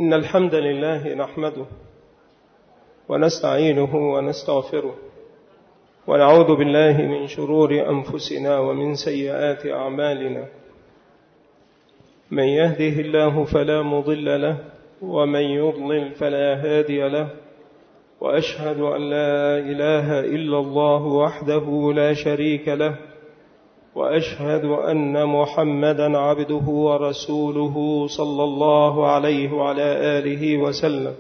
إن الحمد لله نحمده ونستعينه ونستغفره ونعوذ بالله من شرور أنفسنا ومن سيئات أعمالنا. من يهده الله فلا مضل له ومن يضلل فلا هادي له، وأشهد أن لا إله إلا الله وحده لا شريك له، وأشهد أن محمدا عبده ورسوله صلى الله عليه وعلى آله وسلم.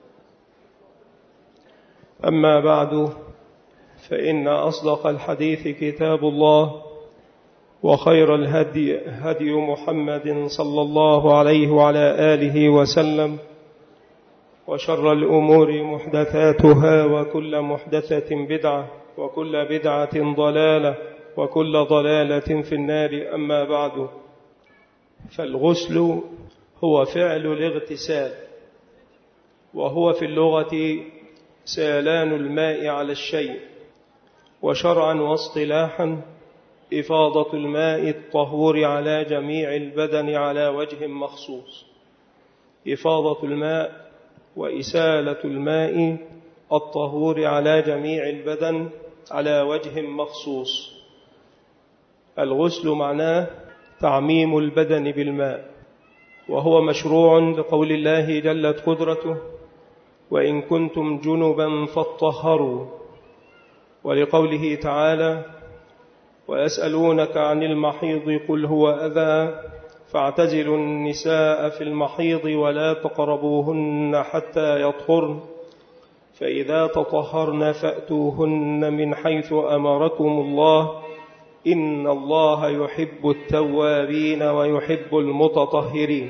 أما بعد، فإن أصدق الحديث كتاب الله، وخير الهدي هدي محمد صلى الله عليه وعلى آله وسلم، وشر الأمور محدثاتها، وكل محدثة بدعة، وكل بدعة ضلالة، وكل ضلالة في النار. أما بعد، فالغسل هو فعل الاغتسال، وهو في اللغة سيلان الماء على الشيء، وشرعا واصطلاحا إفاضة الماء الطهور على جميع البدن على وجه مخصوص. إفاضة الماء وإسالة الماء الطهور على جميع البدن على وجه مخصوص. الغسل معناه تعميم البدن بالماء، وهو مشروع لقول الله جلت قدرته: وإن كنتم جنبا فاطهروا، ولقوله تعالى: ويسألونك عن المحيض قل هو أذى فاعتزلوا النساء في المحيض ولا تقربوهن حتى يطهرن فإذا تطهرن فأتوهن من حيث أمركم الله إن الله يحب التوابين ويحب المتطهرين.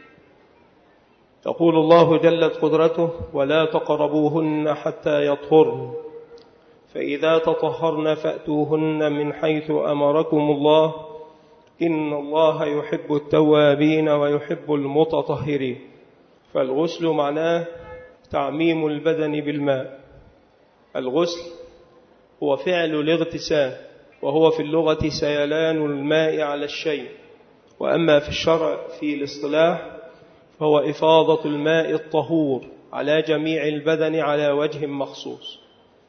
يقول الله جلت قدرته: ولا تقربوهن حتى يطهرن فإذا تطهرن فأتوهن من حيث أمركم الله إن الله يحب التوابين ويحب المتطهرين. فالغسل معناه تعميم البدن بالماء. الغسل هو فعل الاغتسال، وهو في اللغة سيلان الماء على الشيء، وأما في الشرع في الاصطلاح فهو إفاضة الماء الطهور على جميع البدن على وجه مخصوص.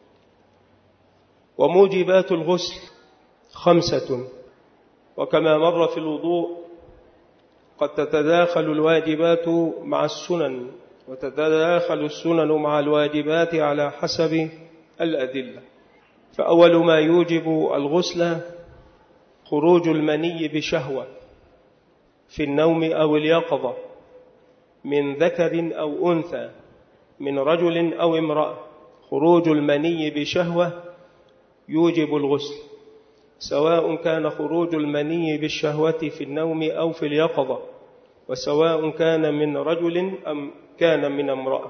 وموجبات الغسل 5، وكما مر في الوضوء قد تتداخل الواجبات مع السنن، وتتداخل السنن مع الواجبات على حسب الأدلة. فأول ما يوجب الغسل خروج المني بشهوة في النوم أو اليقظة، من ذكر أو أنثى، من رجل أو امرأة. خروج المني بشهوة يوجب الغسل، سواء كان خروج المني بالشهوة في النوم أو في اليقظة، وسواء كان من رجل أم كان من امرأة.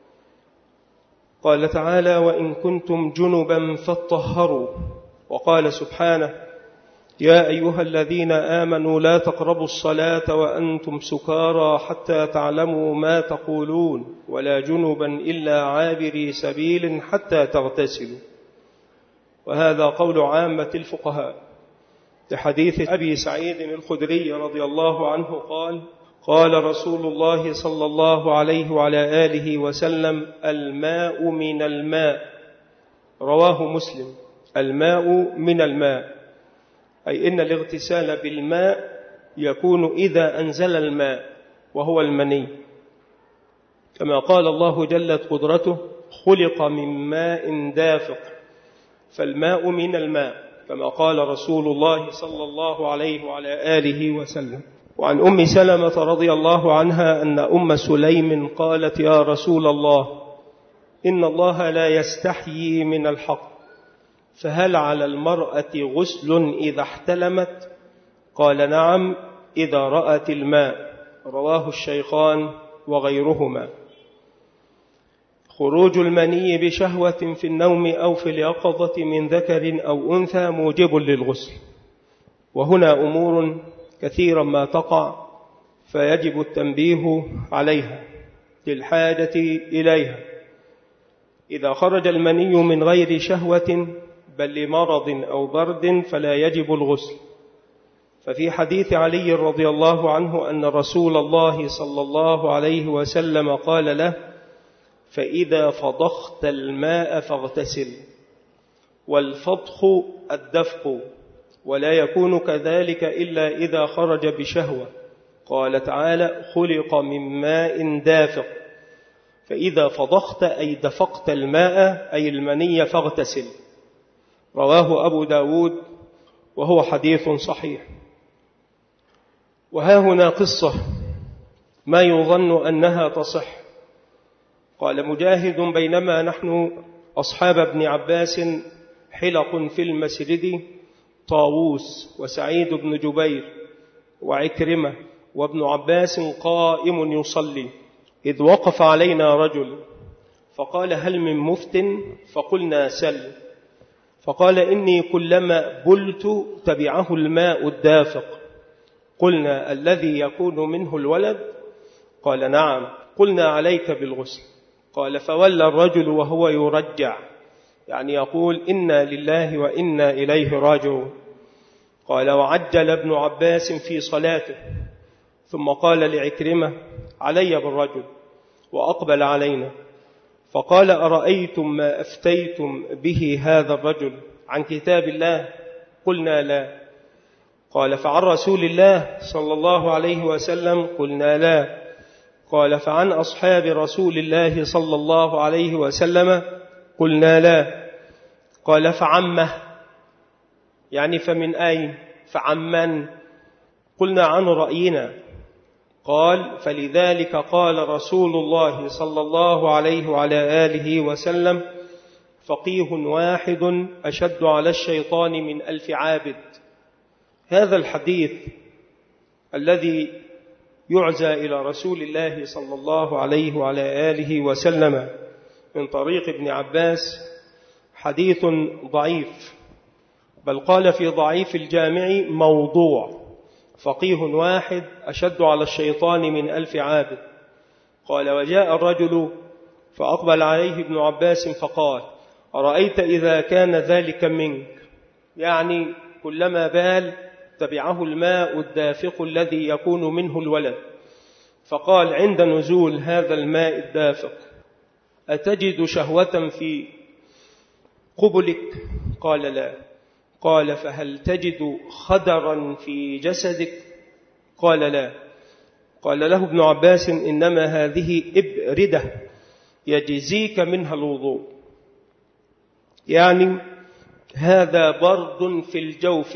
قال تعالى: وإن كنتم جنبا فاطهروا. وقال سبحانه: يا أيها الذين آمنوا لا تقربوا الصلاة وأنتم سكارى حتى تعلموا ما تقولون ولا جنبا إلا عابري سبيل حتى تغتسلوا. وهذا قول عامة الفقهاء، لحديث أبي سعيد الخدري رضي الله عنه قال: قال رسول الله صلى الله عليه وعلى آله وسلم: الماء من الماء. رواه مسلم. الماء من الماء، أي إن الاغتسال بالماء يكون إذا أنزل الماء، وهو المني، كما قال الله جلت قدرته: خلق من ماء دافق. فالماء من الماء، كما قال رسول الله صلى الله عليه وعلى آله وسلم. وعن أم سلمة رضي الله عنها أن أم سليم قالت: يا رسول الله، إن الله لا يستحيي من الحق، فهل على المرأة غسل إذا احتلمت؟ قال: نعم، إذا رأت الماء. رواه الشيخان وغيرهما. خروج المني بشهوة في النوم أو في اليقظة من ذكر أو أنثى موجب للغسل. وهنا أمور كثيرا ما تقع، فيجب التنبيه عليها للحاجة إليها. إذا خرج المني من غير شهوة بل لمرض أو برد فلا يجب الغسل، ففي حديث علي رضي الله عنه أن رسول الله صلى الله عليه وسلم قال له: فإذا فضخت الماء فاغتسل. والفضخ الدفق، ولا يكون كذلك إلا إذا خرج بشهوة. قال تعالى: خلق من ماء دافق. فإذا فضخت أي دفقت الماء أي المني فاغتسل. رواه أبو داود وهو حديث صحيح. وها هنا قصة ما يظن أنها تصح. قال مجاهد: بينما نحن أصحاب ابن عباس حلق في المسجد، طاووس وسعيد بن جبير وعكرمة وابن عباس قائم يصلي، إذ وقف علينا رجل فقال: هل من مفت؟ فقلنا: سل. فقال: إني كلما بلت تبعه الماء الدافق. قلنا: الذي يكون منه الولد؟ قال: نعم. قلنا: عليك بالغسل. قال: فولى الرجل وهو يرجع، يعني يقول: إنا لله وإنا إليه راجعون. قال: وعجل ابن عباس في صلاته، ثم قال لعكرمة: علي بالرجل، وأقبل علينا فقال: أرأيتم ما أفتيتم به هذا الرجل عن كتاب الله؟ قلنا: لا. قال: فعن رسول الله صلى الله عليه وسلم؟ قلنا: لا. قال: فعن أصحاب رسول الله صلى الله عليه وسلم؟ قلنا: لا. قال: فعمه، يعني فمن أين؟ فعمن؟ قلنا: عن رأينا. قال: فلذلك قال رسول الله صلى الله عليه وعلى آله وسلم: فقيه واحد أشد على الشيطان من 1000 عابد. هذا الحديث الذي يعزى إلى رسول الله صلى الله عليه وعلى آله وسلم من طريق ابن عباس حديث ضعيف، بل قال في ضعيف الجامع موضوع. فقيه واحد أشد على الشيطان من 1000 عابد. قال: وجاء الرجل فأقبل عليه ابن عباس فقال: أرأيت إذا كان ذلك منك؟ يعني كلما بال تبعه الماء الدافق الذي يكون منه الولد. فقال: عند نزول هذا الماء الدافق أتجد شهوة في قبلك؟ قال: لا. قال: فهل تجد خدرا في جسدك؟ قال: لا. قال له ابن عباس: إنما هذه إبردة يجزيك منها الوضوء، يعني هذا برد في الجوف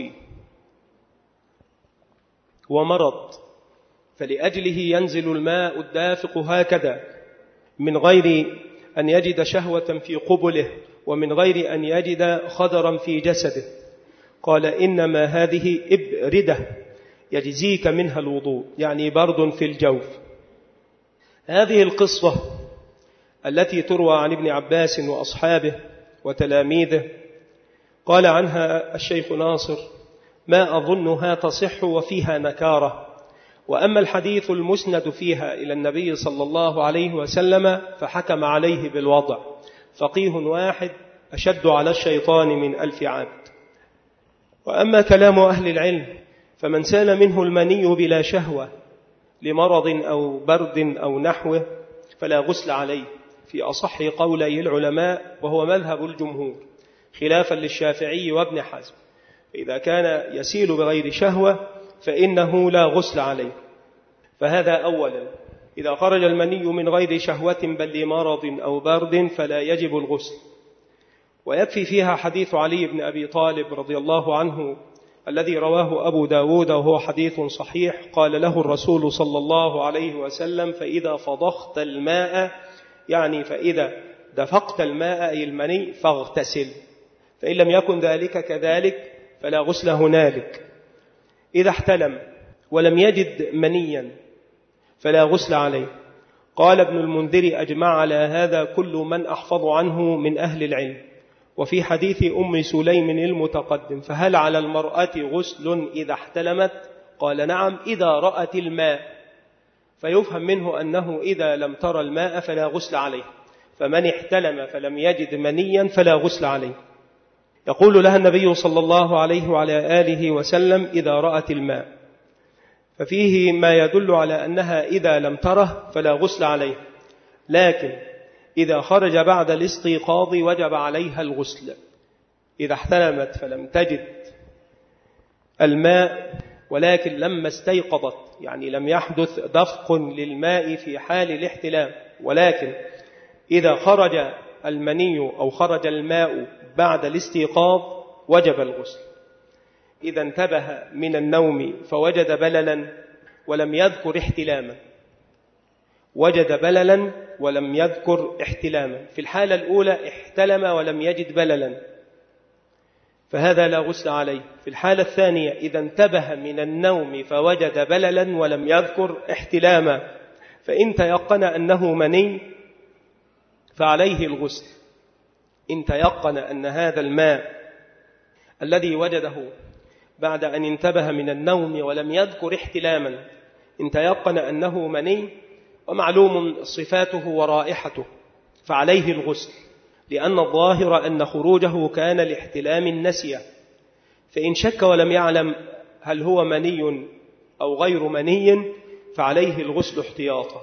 ومرض، فلأجله ينزل الماء الدافق هكذا من غير أن يجد شهوة في قبله ومن غير أن يجد خدرا في جسده. قال: إنما هذه إبردة يجزيك منها الوضوء، يعني برد في الجوف. هذه القصة التي تروى عن ابن عباس وأصحابه وتلاميذه قال عنها الشيخ ناصر: ما أظنها تصح وفيها نكارة. وأما الحديث المسند فيها إلى النبي صلى الله عليه وسلم فحكم عليه بالوضع: فقيه واحد أشد على الشيطان من 1000 عابد. وأما كلام أهل العلم فمن سال منه المني بلا شهوة لمرض أو برد أو نحوه فلا غسل عليه، في أصح قولي العلماء وهو مذهب الجمهور، خلافا للشافعي وابن حزم. إذا كان يسيل بغير شهوة فإنه لا غسل عليه. فهذا أولا. إذا خرج المني من غير شهوة بل لمرض أو برد فلا يجب الغسل. ويكفي فيها حديث علي بن أبي طالب رضي الله عنه الذي رواه أبو داود وهو حديث صحيح. قال له الرسول صلى الله عليه وسلم: فإذا فضخت الماء، يعني فإذا دفقت الماء أي المني، فاغتسل. فإن لم يكن ذلك كذلك فلا غسل هنالك. إذا احتلم ولم يجد منيا فلا غسل عليه. قال ابن المنذر: أجمع على هذا كل من أحفظ عنه من أهل العلم. وفي حديث أم سليم المتقدم: فهل على المرأة غسل إذا احتلمت؟ قال: نعم، إذا رأت الماء. فيفهم منه أنه إذا لم ترى الماء فلا غسل عليه، فمن احتلم فلم يجد منيا فلا غسل عليه. يقول لها النبي صلى الله عليه وعلى آله وسلم إذا رأت الماء، ففيه ما يدل على أنها إذا لم تره فلا غسل عليه، لكن إذا خرج بعد الاستيقاظ وجب عليها الغسل. إذا احتلمت فلم تجد الماء ولكن لما استيقظت، يعني لم يحدث دفق للماء في حال الاحتلام، ولكن إذا خرج المني أو خرج الماء بعد الاستيقاظ وجب الغسل. إذا انتبه من النوم فوجد بللا ولم يذكر احتلاما، وجد بللا ولم يذكر احتلاما، في الحالة الأولى احتلم ولم يجد بللا فهذا لا غسل عليه. في الحالة الثانية إذا انتبه من النوم فوجد بللا ولم يذكر احتلاما، فإن تيقن أنه مني فعليه الغسل. إن تيقن أن هذا الماء الذي وجده بعد أن انتبه من النوم ولم يذكر احتلاما، إن تيقن أنه مني ومعلوم صفاته ورائحته فعليه الغسل، لأن الظاهر أن خروجه كان لاحتلام النسية. فإن شك ولم يعلم هل هو مني أو غير مني فعليه الغسل احتياطا.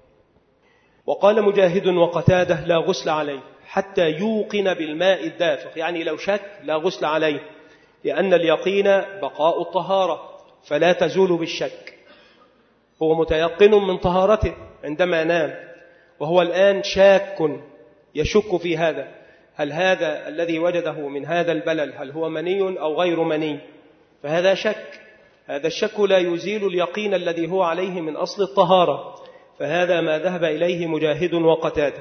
وقال مجاهد وقتاده لا غسل عليه حتى يوقن بالماء الدافق، يعني لو شك لا غسل عليه، لأن اليقين بقاء الطهارة فلا تزول بالشك. هو متيقن من طهارته عندما نام، وهو الآن شاك يشك في هذا، هل هذا الذي وجده من هذا البلل هل هو مني أو غير مني، فهذا شك. هذا الشك لا يزيل اليقين الذي هو عليه من أصل الطهارة، فهذا ما ذهب إليه مجاهد وقتاده.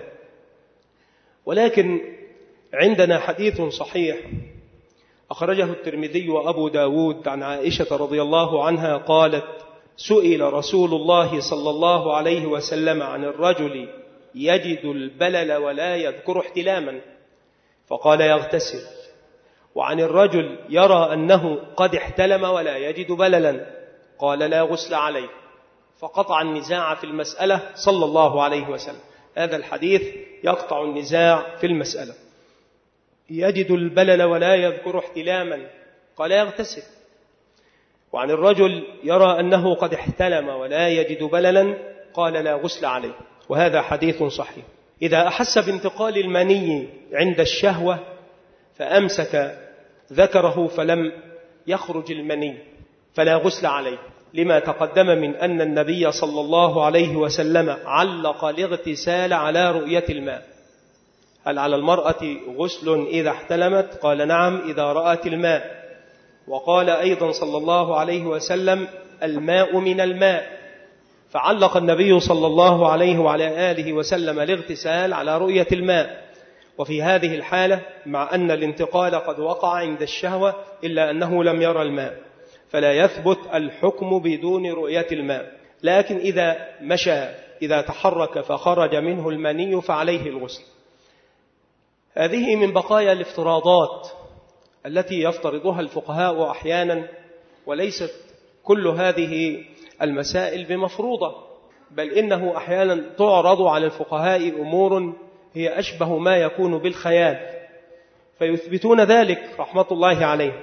ولكن عندنا حديث صحيح أخرجه الترمذي وأبو داود عن عائشة رضي الله عنها قالت: سئل رسول الله صلى الله عليه وسلم عن الرجل يجد البلل ولا يذكر احتلاما، فقال يغتسل، وعن الرجل يرى أنه قد احتلم ولا يجد بللا، قال لا غسل عليه، فقطع النزاع في المسألة صلى الله عليه وسلم. هذا الحديث يقطع النزاع في المسألة. يجد البلل ولا يذكر احتلاما، قال يغتسل، وعن الرجل يرى أنه قد احتلم ولا يجد بللا، قال لا غسل عليه، وهذا حديث صحيح. إذا أحس بانتقال المني عند الشهوة فأمسك ذكره فلم يخرج المني فلا غسل عليه، لما تقدم من أن النبي صلى الله عليه وسلم علق الاغتسال على رؤية الماء. هل على المرأة غسل إذا احتلمت؟ قال نعم إذا رأت الماء. وقال أيضا صلى الله عليه وسلم الماء من الماء، فعلق النبي صلى الله عليه وعلى آله وسلم الاغتسال على رؤية الماء. وفي هذه الحالة مع أن الانتقال قد وقع عند الشهوة إلا أنه لم يرى الماء، فلا يثبت الحكم بدون رؤية الماء. لكن إذا مشى، إذا تحرك فخرج منه المني فعليه الغسل. هذه من بقايا الافتراضات التي يفترضها الفقهاء أحيانا، وليست كل هذه المسائل بمفروضة، بل إنه أحيانا تعرض على الفقهاء أمور هي أشبه ما يكون بالخيال، فيثبتون ذلك رحمة الله عليه.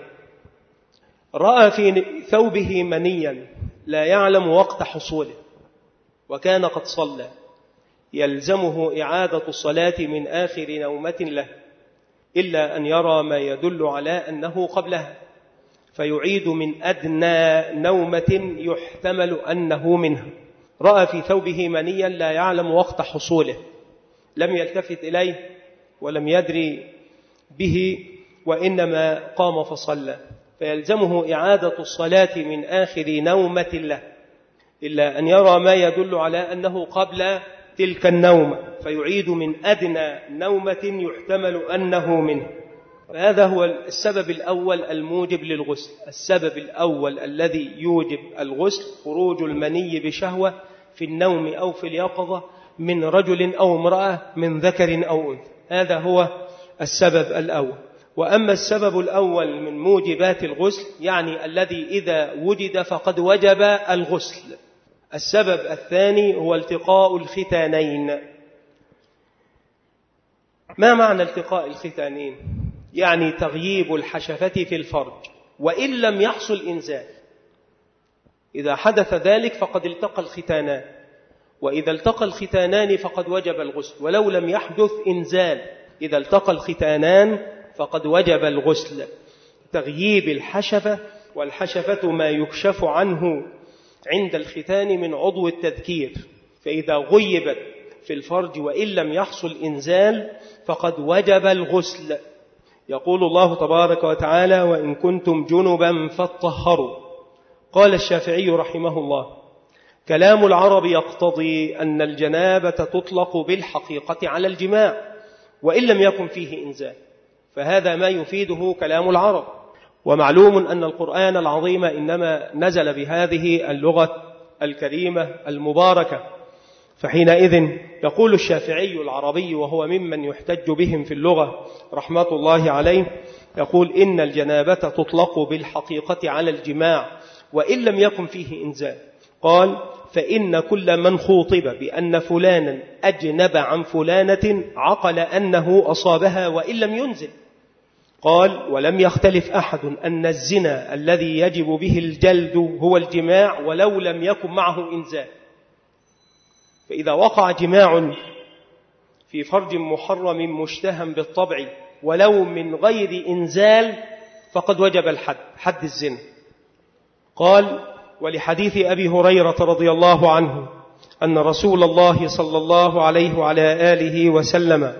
رأى في ثوبه منيا لا يعلم وقت حصوله وكان قد صلى، يلزمه إعادة الصلاة من آخر نومة له، إلا أن يرى ما يدل على أنه قبلها، فيعيد من أدنى نومة يحتمل أنه منها. رأى في ثوبه منيا لا يعلم وقت حصوله، لم يلتفت إليه ولم يدري به، وإنما قام فصلى، فيلزمه إعادة الصلاة من آخر نومة له، إلا أن يرى ما يدل على أنه قبل تلك النومة، فيعيد من أدنى نومة يحتمل أنه منه. هذا هو السبب الأول الموجب للغسل. السبب الأول الذي يوجب الغسل خروج المني بشهوة في النوم أو في اليقظة من رجل أو امرأة، من ذكر أو أنثى، هذا هو السبب الأول. وأما السبب الأول من موجبات الغسل، يعني الذي إذا وجد فقد وجب الغسل. السبب الثاني هو التقاء الختانين. ما معنى التقاء الختانين؟ يعني تغييب الحشفة في الفرج وإن لم يحصل إنزال. إذا حدث ذلك فقد التقى الختانان، وإذا التقى الختانان فقد وجب الغسل ولو لم يحدث إنزال. إذا التقى الختانان فقد وجب الغسل. تغييب الحشفة، والحشفة ما يكشف عنه عند الختان من عضو التذكير، فإذا غيبت في الفرج وإن لم يحصل إنزال فقد وجب الغسل. يقول الله تبارك وتعالى: وإن كنتم جنبا فاطهروا. قال الشافعي رحمه الله: كلام العرب يقتضي أن الجنابة تطلق بالحقيقة على الجماع وإن لم يكن فيه إنزال، فهذا ما يفيده كلام العرب. ومعلوم أن القرآن العظيم إنما نزل بهذه اللغة الكريمة المباركة، فحينئذ يقول الشافعي العربي وهو ممن يحتج بهم في اللغة رحمة الله عليه، يقول: إن الجنابة تطلق بالحقيقة على الجماع وإن لم يكن فيه إنزال. قال: فإن كل من خوطب بأن فلانا أجنب عن فلانة عقل أنه أصابها وإن لم ينزل. قال: ولم يختلف أحد أن الزنا الذي يجب به الجلد هو الجماع ولو لم يكن معه إنزال. فإذا وقع جماع في فرج محرم مشتهى بالطبع ولو من غير إنزال فقد وجب الحد، حد الزنا. قال: ولحديث أبي هريرة رضي الله عنه أن رسول الله صلى الله عليه وعلى آله وسلم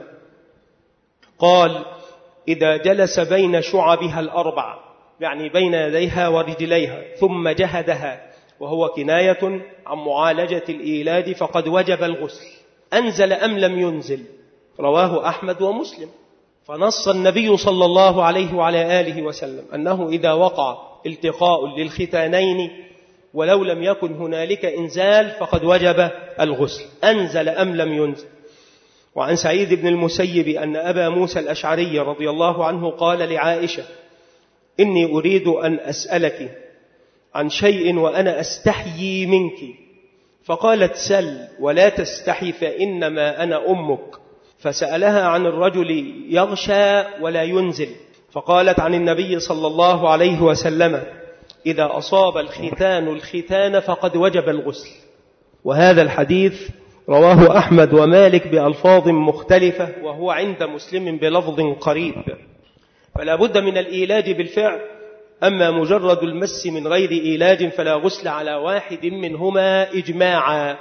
قال: إذا جلس بين شعبها الأربع، يعني بين يديها ورجليها، ثم جهدها، وهو كناية عن معالجة الإيلاد، فقد وجب الغسل، أنزل أم لم ينزل. رواه أحمد ومسلم. فنص النبي صلى الله عليه وعلى آله وسلم أنه إذا وقع التقاء للختانين ولو لم يكن هنالك إنزال فقد وجب الغسل، أنزل أم لم ينزل. وعن سعيد بن المسيب أن أبا موسى الأشعري رضي الله عنه قال لعائشة: إني أريد أن أسألك عن شيء وأنا أستحيي منك. فقالت: سل ولا تستحي فإنما أنا أمك. فسألها عن الرجل يغشى ولا ينزل، فقالت عن النبي صلى الله عليه وسلم: إذا أصاب الختان فقد وجب الغسل. وهذا الحديث رواه أحمد ومالك بألفاظ مختلفة، وهو عند مسلم بلفظ قريب. فلا بد من الإيلاج بالفعل، أما مجرد المس من غير إيلاج فلا غسل على واحد منهما إجماعا.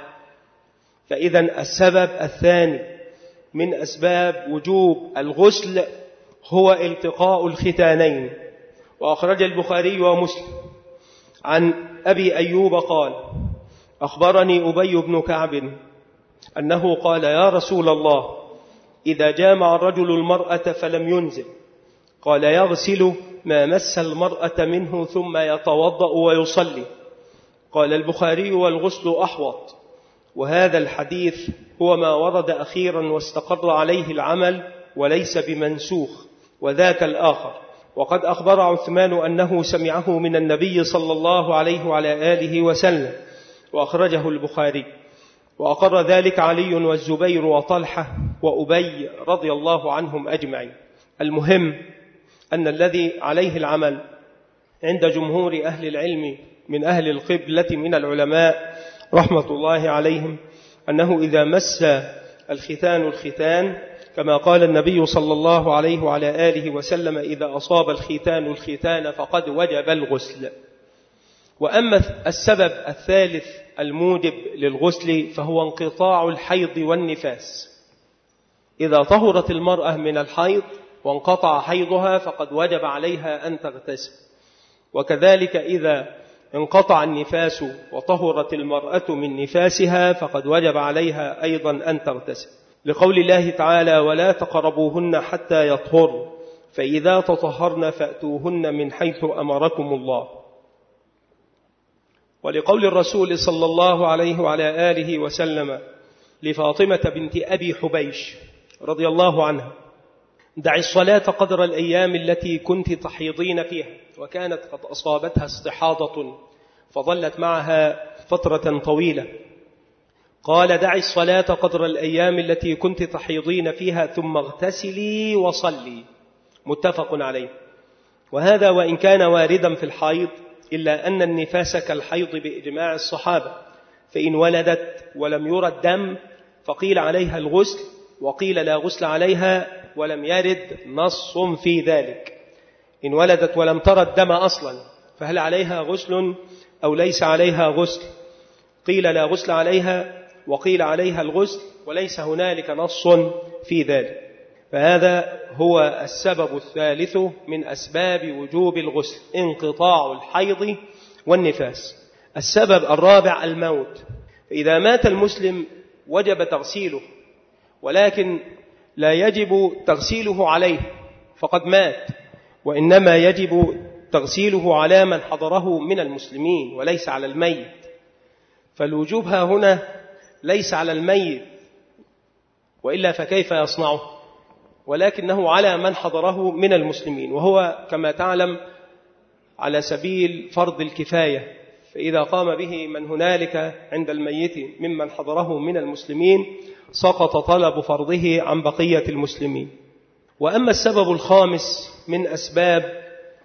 فإذا السبب الثاني من أسباب وجوب الغسل هو التقاء الختانين. وأخرج البخاري ومسلم عن أبي أيوب قال: أخبرني أبي بن كعب أنه قال: يا رسول الله، إذا جامع الرجل المرأة فلم ينزل، قال: يغسل ما مس المرأة منه ثم يتوضأ ويصلي. قال البخاري: والغسل أحوط. وهذا الحديث هو ما ورد أخيرا واستقر عليه العمل وليس بمنسوخ، وذاك الآخر. وقد أخبر عثمان أنه سمعه من النبي صلى الله عليه وعلى آله وسلم، وأخرجه البخاري. وأقر ذلك علي والزبير وطلحة وأبي رضي الله عنهم أجمعين. المهم أن الذي عليه العمل عند جمهور أهل العلم من أهل القبلة من العلماء رحمة الله عليهم أنه إذا مس الختان كما قال النبي صلى الله عليه وعلى آله وسلم: إذا أصاب الختان فقد وجب الغسل. وأما السبب الثالث الموجب للغسل فهو انقطاع الحيض والنفاس. إذا طهرت المرأة من الحيض وانقطع حيضها فقد وجب عليها أن تغتسل. وكذلك إذا انقطع النفاس وطهرت المرأة من نفاسها فقد وجب عليها أيضا أن تغتسل، لقول الله تعالى: ولا تقربوهن حتى يطهرن، فإذا تطهرن فأتوهن من حيث أمركم الله. ولقول الرسول صلى الله عليه وعلى آله وسلم لفاطمة بنت أبي حبيش رضي الله عنها: دعي الصلاة قدر الأيام التي كنت تحيضين فيها، وكانت قد أصابتها استحاضة فظلت معها فترة طويلة. قال: دعي الصلاة قدر الأيام التي كنت تحيضين فيها ثم اغتسلي وصلي. متفق عليه. وهذا وإن كان واردا في الحيض إلا أن النفاس كالحيض بإجماع الصحابة، فإن ولدت ولم يرى الدم فقيل عليها الغسل وقيل لا غسل عليها، ولم يرد نص في ذلك. إن ولدت ولم ترى الدم أصلا فهل عليها غسل أو ليس عليها غسل؟ قيل لا غسل عليها وقيل عليها الغسل، وليس هنالك نص في ذلك. فهذا هو السبب الثالث من أسباب وجوب الغسل، انقطاع الحيض والنفاس. السبب الرابع الموت. فإذا مات المسلم وجب تغسيله، ولكن لا يجب تغسيله عليه فقد مات، وإنما يجب تغسيله على من حضره من المسلمين وليس على الميت. فالوجوب ها هنا ليس على الميت، وإلا فكيف يصنعه؟ ولكنه على من حضره من المسلمين، وهو كما تعلم على سبيل فرض الكفاية. فإذا قام به من هنالك عند الميت ممن حضره من المسلمين سقط طلب فرضه عن بقية المسلمين. وأما السبب الخامس من أسباب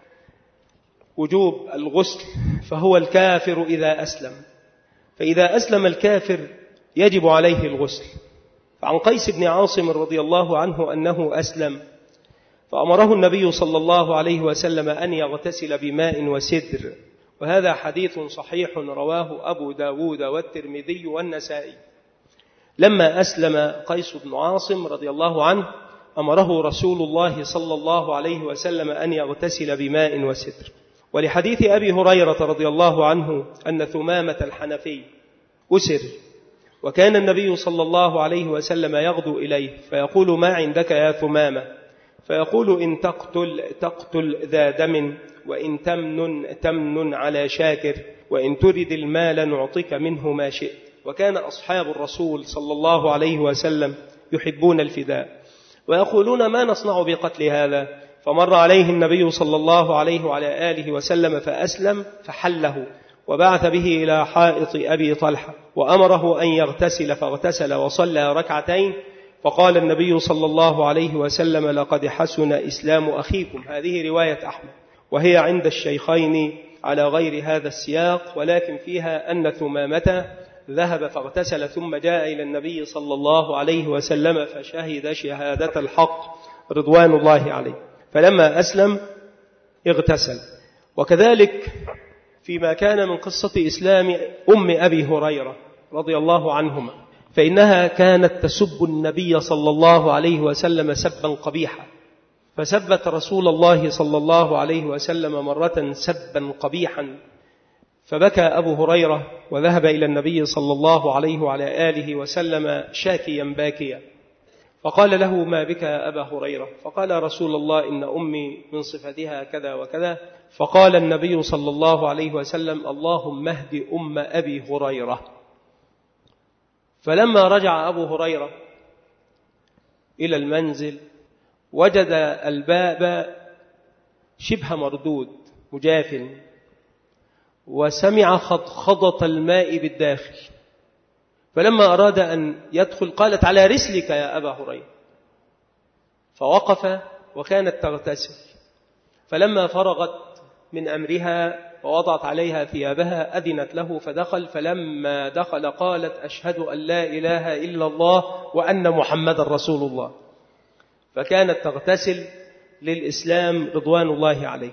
وجوب الغسل فهو الكافر إذا أسلم. فإذا أسلم الكافر يجب عليه الغسل. فعن قيس بن عاصم رضي الله عنه أنه أسلم، فأمره النبي صلى الله عليه وسلم أن يغتسل بماء وسدر، وهذا حديث صحيح رواه أبو داود والترمذي والنسائي. لما أسلم قيس بن عاصم رضي الله عنه أمره رسول الله صلى الله عليه وسلم أن يغتسل بماء وسدر. ولحديث أبي هريرة رضي الله عنه أن ثمامة الحنفي أسر، وكان النبي صلى الله عليه وسلم يغدو إليه فيقول: ما عندك يا ثمامة؟ فيقول: إن تقتل ذا دم، وإن تمن على شاكر، وإن ترد المال نعطيك منه ما شئت. وكان أصحاب الرسول صلى الله عليه وسلم يحبون الفداء ويقولون: ما نصنع بقتل هذا؟ فمر عليه النبي صلى الله عليه وعلى آله وسلم فأسلم فحله، وبعث به إلى حائط أبي طلحة وأمره أن يغتسل، فاغتسل وصلى ركعتين. فقال النبي صلى الله عليه وسلم: لقد حسن إسلام أخيكم. هذه رواية أحمد، وهي عند الشيخين على غير هذا السياق، ولكن فيها أن ثمامة ذهب فاغتسل ثم جاء إلى النبي صلى الله عليه وسلم فشهد شهادة الحق رضوان الله عليه، فلما أسلم اغتسل. وكذلك فيما كان من قصة إسلام أم أبي هريرة رضي الله عنهما، فإنها كانت تسب النبي صلى الله عليه وسلم سبا قبيحا، فسبت رسول الله صلى الله عليه وسلم مرة سبا قبيحا، فبكى أبو هريرة وذهب إلى النبي صلى الله عليه وعلى آله وسلم شاكيا باكيا، فقال له: ما بك يا أبا هريرة؟ فقال: رسول الله إن أمي من صفتها كذا وكذا. فقال النبي صلى الله عليه وسلم: اللهم اهد أم أبي هريرة. فلما رجع أبو هريرة إلى المنزل وجد الباب شبه مردود مجاف، وسمع خضخضة الماء بالداخل، فلما أراد أن يدخل قالت: على رسلك يا أبا هريرة. فوقف وكانت تغتسل، فلما فرغت من أمرها ووضعت عليها ثيابها أذنت له فدخل، فلما دخل قالت: أشهد أن لا إله إلا الله وأن محمد رسول الله. فكانت تغتسل للإسلام رضوان الله عليه.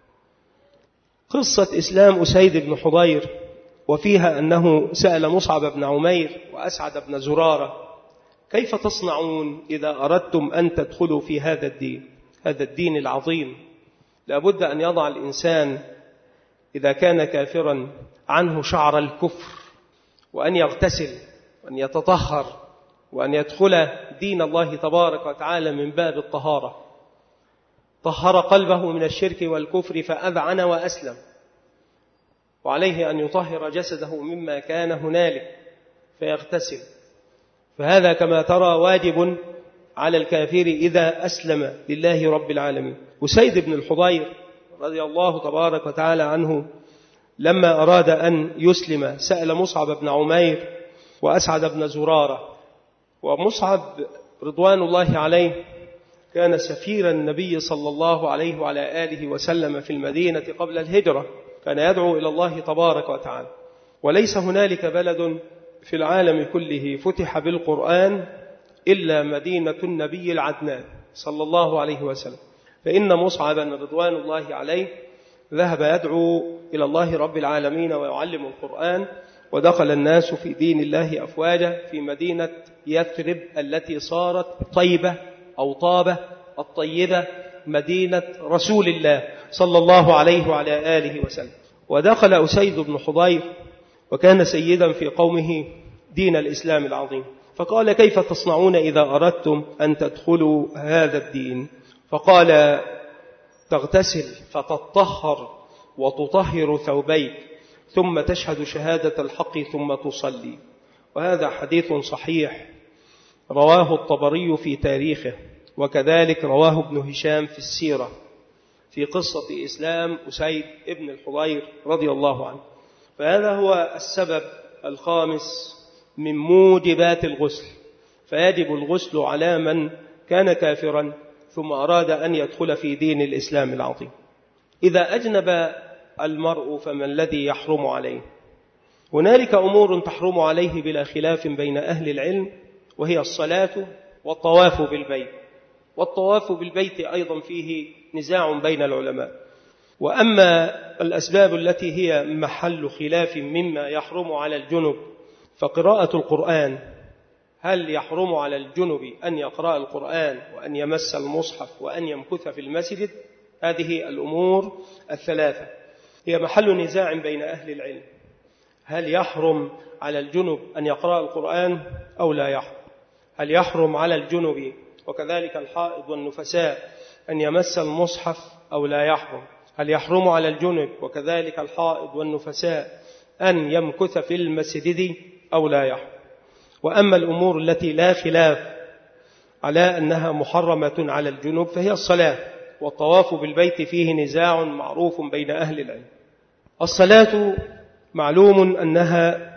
قصة إسلام أسيد بن حضير وفيها أنه سأل مصعب بن عمير وأسعد بن زرارة: كيف تصنعون إذا أردتم أن تدخلوا في هذا الدين العظيم؟ لابد أن يضع الإنسان إذا كان كافرا عنه شعر الكفر، وأن يغتسل وأن يتطهر وأن يدخل دين الله تبارك وتعالى من باب الطهارة. طهر قلبه من الشرك والكفر فأذعن وأسلم، وعليه أن يطهر جسده مما كان هنالك فيغتسل. فهذا كما ترى واجب على الكافر إذا أسلم لله رب العالمين. أسيد بن الحضير رضي الله تبارك وتعالى عنه لما أراد أن يسلم سأل مصعب بن عمير وأسعد بن زرارة. ومصعب رضوان الله عليه كان سفير النبي صلى الله عليه وعلى آله وسلم في المدينة قبل الهجرة، كان يدعو إلى الله تبارك وتعالى. وليس هنالك بلد في العالم كله فتح بالقرآن إلا مدينة النبي العدنان صلى الله عليه وسلم، فإن مصعبا رضوان الله عليه ذهب يدعو إلى الله رب العالمين ويعلم القرآن، ودخل الناس في دين الله أفواجا في مدينة يثرب التي صارت طيبة أو طابة الطيبة، مدينة رسول الله صلى الله عليه وعلى آله وسلم. ودخل أسيد بن حضير وكان سيدا في قومه دين الإسلام العظيم، فقال: كيف تصنعون إذا أردتم أن تدخلوا هذا الدين؟ فقال: تغتسل فتطهر وتطهر ثوبيك، ثم تشهد شهادة الحق ثم تصلي. وهذا حديث صحيح رواه الطبري في تاريخه، وكذلك رواه ابن هشام في السيرة في قصة إسلام أسيد ابن الحضير رضي الله عنه. فهذا هو السبب الخامس من موجبات الغسل، فيجب الغسل على من كان كافرا ثم أراد أن يدخل في دين الإسلام العظيم. إذا أجنب المرء فما الذي يحرم عليه؟ هنالك أمور تحرم عليه بلا خلاف بين أهل العلم، وهي الصلاة والطواف بالبيت. والطواف بالبيت أيضا فيه نزاع بين العلماء. وأما الأسباب التي هي محل خلاف مما يحرم على الجنب، فقراءة القرآن، هل يحرم على الجنب أن يقرأ القرآن وأن يمس المصحف وأن يمكث في المسجد؟ هذه الأمور الثلاثة هي محل نزاع بين أهل العلم. هل يحرم على الجنب أن يقرأ القرآن أو لا يحرم؟ هل يحرم على الجنب وكذلك الحائض والنفساء أن يمس المصحف أو لا يحرم؟ هل يحرم على الجنب وكذلك الحائض والنفساء أن يمكث في المسجد أو لا يحرم؟ وأما الأمور التي لا خلاف على أنها محرمة على الجنوب فهي الصلاة والطواف بالبيت، فيه نزاع معروف بين أهل العلم. الصلاة معلوم أنها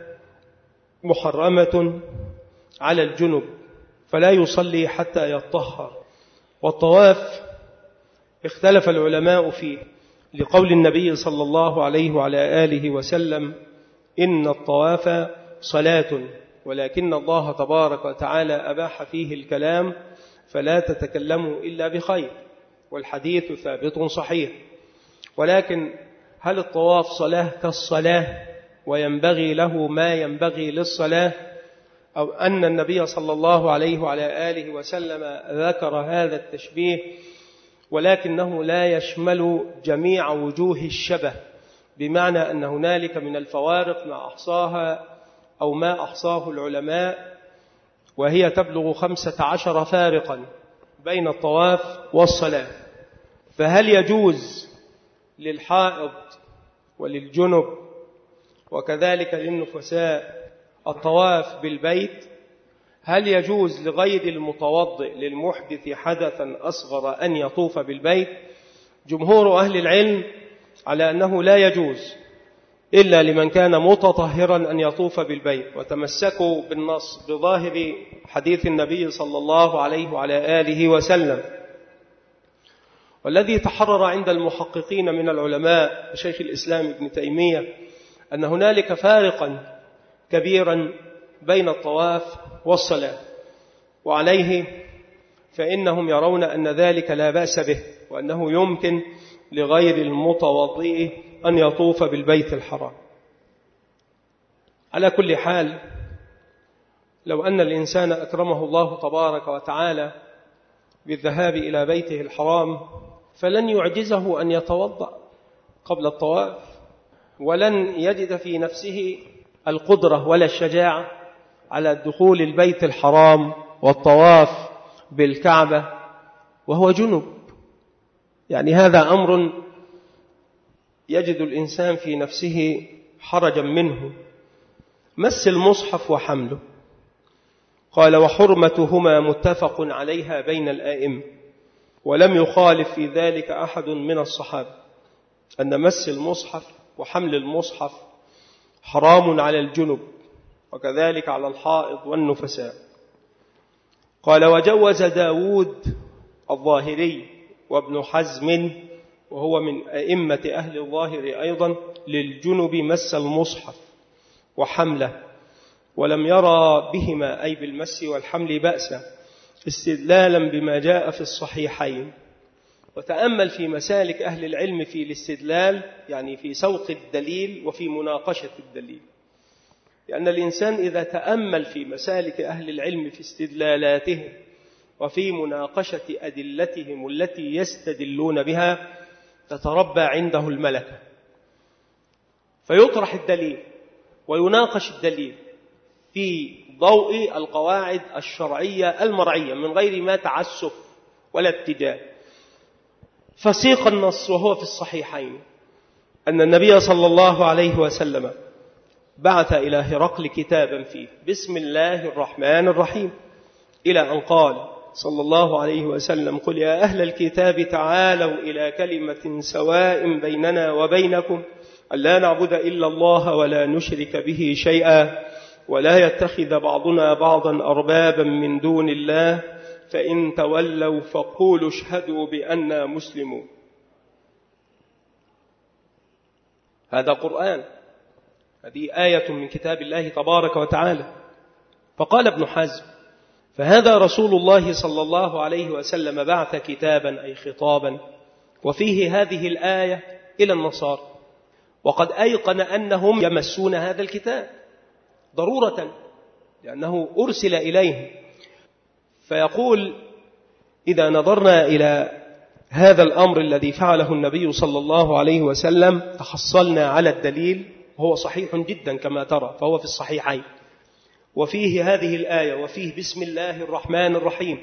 محرمة على الجنوب فلا يصلي حتى يطهر. والطواف اختلف العلماء فيه لقول النبي صلى الله عليه وعلى آله وسلم: إن الطواف صلاة، ولكن الله تبارك وتعالى أباح فيه الكلام فلا تتكلموا إلا بخير، والحديث ثابت صحيح. ولكن هل الطواف صلاة كالصلاة وينبغي له ما ينبغي للصلاة، أو أن النبي صلى الله عليه وعلى آله وسلم ذكر هذا التشبيه ولكنه لا يشمل جميع وجوه الشبه، بمعنى أن هنالك من الفوارق ما أحصاها أو ما أحصاه العلماء، وهي تبلغ 15 فارقا بين الطواف والصلاة. فهل يجوز للحائض وللجنب وكذلك للنفساء الطواف بالبيت؟ هل يجوز لغير المتوضئ للمحدث حدثا أصغر أن يطوف بالبيت؟ جمهور أهل العلم على أنه لا يجوز إلا لمن كان متطهرا أن يطوف بالبيت، وتمسكوا بالنص بظاهر حديث النبي صلى الله عليه وعلى آله وسلم. والذي تحرر عند المحققين من العلماء شيخ الإسلام ابن تيمية أن هنالك فارقا كبيرا بين الطواف والصلاة، وعليه فإنهم يرون أن ذلك لا بأس به، وأنه يمكن لغير المتوضئ أن يطوف بالبيت الحرام. على كل حال، لو أن الإنسان أكرمه الله تبارك وتعالى بالذهاب إلى بيته الحرام فلن يعجزه أن يتوضأ قبل الطواف، ولن يجد في نفسه القدرة ولا الشجاعة على دخول البيت الحرام والطواف بالكعبة وهو جنب. يعني هذا أمر يجد الإنسان في نفسه حرجا منه. مس المصحف وحمله، قال: وحرمتهما متفق عليها بين الآئمة، ولم يخالف في ذلك أحد من الصحابة، أن مس المصحف وحمل المصحف حرام على الجنب وكذلك على الحائض والنفساء. قال: وجوز داود الظاهري وابن حزم وهو من أئمة أهل الظاهر أيضا للجنب مس المصحف وحمله، ولم يرى بهما أي بالمس والحمل بأسا استدلالا بما جاء في الصحيحين. وتأمل في مسالك أهل العلم في الاستدلال، يعني في سوق الدليل وفي مناقشة الدليل، لأن الإنسان إذا تأمل في مسالك أهل العلم في استدلالاتهم وفي مناقشة أدلتهم التي يستدلون بها تتربى عنده الملكة، فيطرح الدليل ويناقش الدليل في ضوء القواعد الشرعية المرعية من غير ما تعسف ولا اتجاه. فسيق النص وهو في الصحيحين أن النبي صلى الله عليه وسلم بعث إلى هرقل كتابا فيه بسم الله الرحمن الرحيم، إلى أن قال صلى الله عليه وسلم: قل يا أهل الكتاب تعالوا إلى كلمة سواء بيننا وبينكم ألا نعبد إلا الله ولا نشرك به شيئا ولا يتخذ بعضنا بعضا أربابا من دون الله فإن تولوا فقولوا اشهدوا بأننا مسلمون. هذا قرآن، هذه آية من كتاب الله تبارك وتعالى. فقال ابن حزم: فهذا رسول الله صلى الله عليه وسلم بعث كتابا أي خطابا وفيه هذه الآية إلى النصارى، وقد أيقن أنهم يمسون هذا الكتاب ضرورة لأنه أرسل إليهم. فيقول: إذا نظرنا إلى هذا الأمر الذي فعله النبي صلى الله عليه وسلم تحصلنا على الدليل، وهو صحيح جدا كما ترى، فهو في الصحيحين، وفيه هذه الآية وفيه بسم الله الرحمن الرحيم،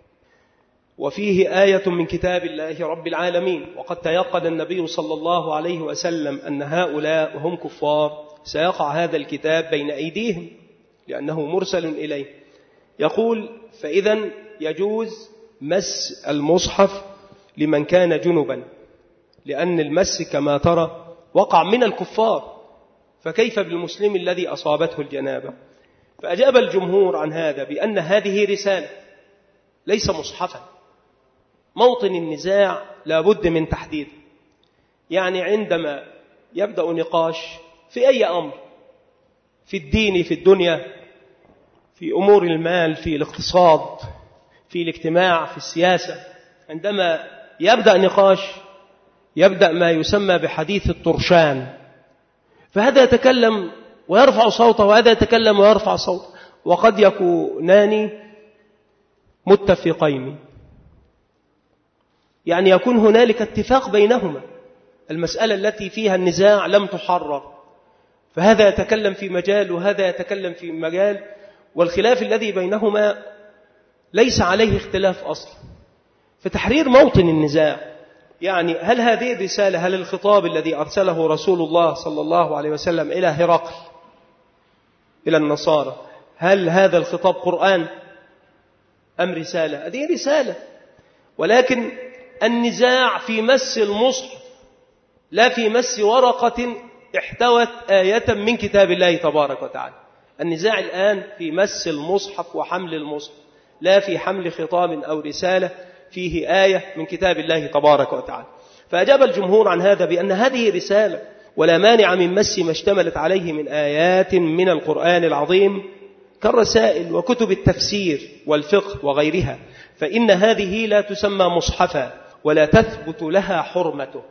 وفيه آية من كتاب الله رب العالمين. وقد تيقن النبي صلى الله عليه وسلم أن هؤلاء وهم كفار سيقع هذا الكتاب بين أيديهم لأنه مرسل إليه. يقول: فإذا يجوز مس المصحف لمن كان جنبا، لأن المس كما ترى وقع من الكفار، فكيف بالمسلم الذي أصابته الجنابة؟ فأجاب الجمهور عن هذا بأن هذه رسالة ليس مصحفا. موطن النزاع لا بد من تحديده، يعني عندما يبدأ نقاش في أي أمر، في الدين، في الدنيا، في أمور المال، في الاقتصاد، في الاجتماع، في السياسة، عندما يبدأ نقاش يبدأ ما يسمى بحديث الطرشان، فهذا يتكلم ويرفع صوته وهذا يتكلم ويرفع صوته، وقد يكونان متفقين، يعني يكون هنالك اتفاق بينهما. المسألة التي فيها النزاع لم تحرر، فهذا يتكلم في مجال وهذا يتكلم في مجال، والخلاف الذي بينهما ليس عليه اختلاف أصلا. فتحرير موطن النزاع، يعني هل هذه الرسالة، هل الخطاب الذي أرسله رسول الله صلى الله عليه وسلم إلى هرقل إلى النصارى، هل هذا الخطاب قرآن أم رسالة؟ هذه رسالة، ولكن النزاع في مس المصحف لا في مس ورقة احتوت آية من كتاب الله تبارك وتعالى. النزاع الآن في مس المصحف وحمل المصحف، لا في حمل خطاب أو رسالة فيه آية من كتاب الله تبارك وتعالى. فأجاب الجمهور عن هذا بأن هذه رسالة، ولا مانع من مس ما اشتملت عليه من آيات من القرآن العظيم كالرسائل وكتب التفسير والفقه وغيرها، فإن هذه لا تسمى مصحفا ولا تثبت لها حرمته.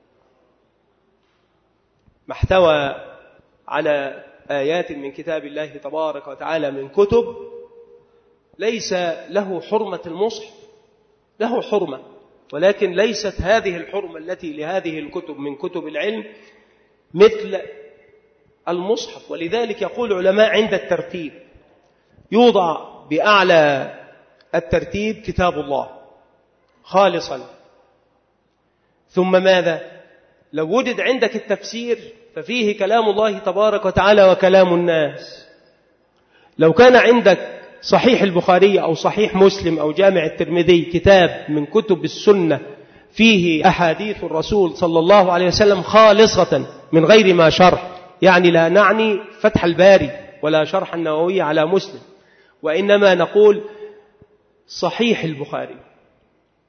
ما احتوى على آيات من كتاب الله تبارك وتعالى من كتب ليس له حرمة المصحف، له حرمة، ولكن ليست هذه الحرمة التي لهذه الكتب من كتب العلم مثل المصحف. ولذلك يقول علماء عند الترتيب يوضع بأعلى الترتيب كتاب الله خالصا، ثم ماذا؟ لو وجد عندك التفسير ففيه كلام الله تبارك وتعالى وكلام الناس. لو كان عندك صحيح البخاري أو صحيح مسلم أو جامع الترمذي، كتاب من كتب السنة فيه أحاديث الرسول صلى الله عليه وسلم خالصة من غير ما شرح، يعني لا نعني فتح الباري ولا شرح النووي على مسلم، وإنما نقول صحيح البخاري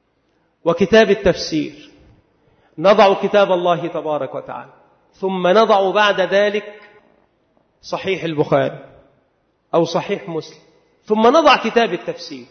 وكتاب التفسير، نضع كتاب الله تبارك وتعالى، ثم نضع بعد ذلك صحيح البخاري أو صحيح مسلم، ثم نضع كتاب التفسير،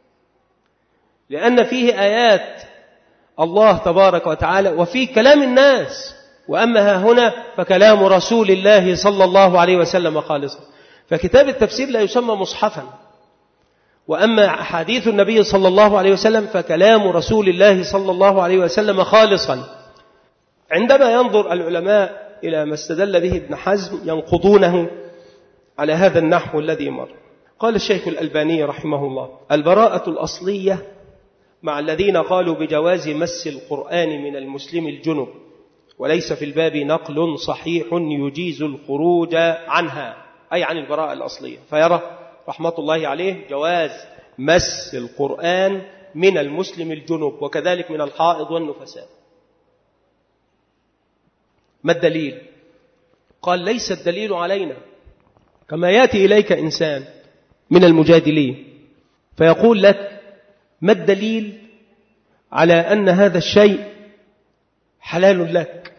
لأن فيه آيات الله تبارك وتعالى وفيه كلام الناس، وأما هنا فكلام رسول الله صلى الله عليه وسلم خالصا. فكتاب التفسير لا يسمى مصحفا، وأما أحاديث النبي صلى الله عليه وسلم فكلام رسول الله صلى الله عليه وسلم خالصا. عندما ينظر العلماء إلى ما استدل به ابن حزم ينقضونه على هذا النحو الذي مر. قال الشيخ الألباني رحمه الله: البراءة الأصلية مع الذين قالوا بجواز مس القرآن من المسلم الجنب، وليس في الباب نقل صحيح يجيز الخروج عنها، أي عن البراءة الأصلية، فيرى رحمة الله عليه جواز مس القرآن من المسلم الجنب وكذلك من الحائض والنفساء. ما الدليل؟ قال: ليس الدليل علينا، كما يأتي إليك إنسان من المجادلين فيقول لك: ما الدليل على أن هذا الشيء حلال لك؟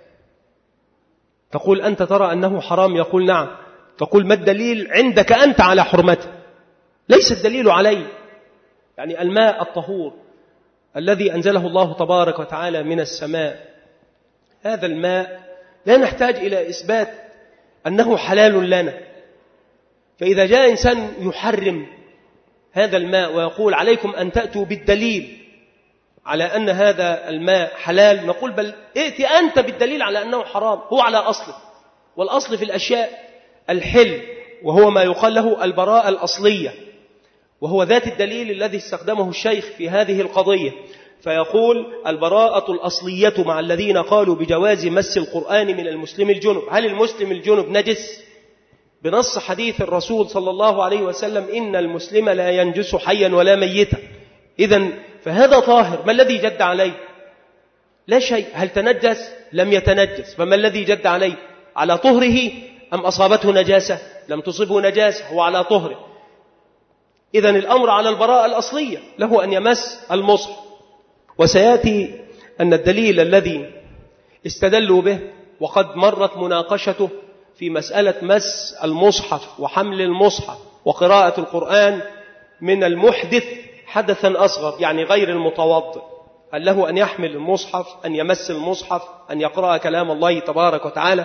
تقول: أنت ترى أنه حرام؟ يقول: نعم. تقول: ما الدليل عندك أنت على حرمته؟ ليس الدليل علي. يعني الماء الطهور الذي أنزله الله تبارك وتعالى من السماء، هذا الماء لا نحتاج إلى إثبات أنه حلال لنا. فإذا جاء إنسان يحرم هذا الماء ويقول: عليكم أن تأتوا بالدليل على أن هذا الماء حلال، نقول: بل ائتي أنت بالدليل على أنه حرام. هو على أصله، والأصل في الأشياء الحل، وهو ما يقال له البراءة الأصلية، وهو ذات الدليل الذي استخدمه الشيخ في هذه القضية. فيقول: البراءة الأصلية مع الذين قالوا بجواز مس القرآن من المسلم الجنب. هل المسلم الجنب نجس؟ بنص حديث الرسول صلى الله عليه وسلم: إن المسلم لا ينجس حيا ولا ميتا. إذن فهذا طاهر، ما الذي جد عليه؟ لا شيء. هل تنجس؟ لم يتنجس. فما الذي جد عليه؟ على طهره أم أصابته نجاسة؟ لم تصبه نجاسة، هو على طهره. إذن الأمر على البراءة الأصلية، له أن يمس المصحف. وسيأتي أن الدليل الذي استدلوا به وقد مرت مناقشته في مسألة مس المصحف وحمل المصحف وقراءة القرآن من المحدث حدثا أصغر، يعني غير المتوضئ، هل له أن يحمل المصحف، أن يمس المصحف، أن يقرأ كلام الله تبارك وتعالى؟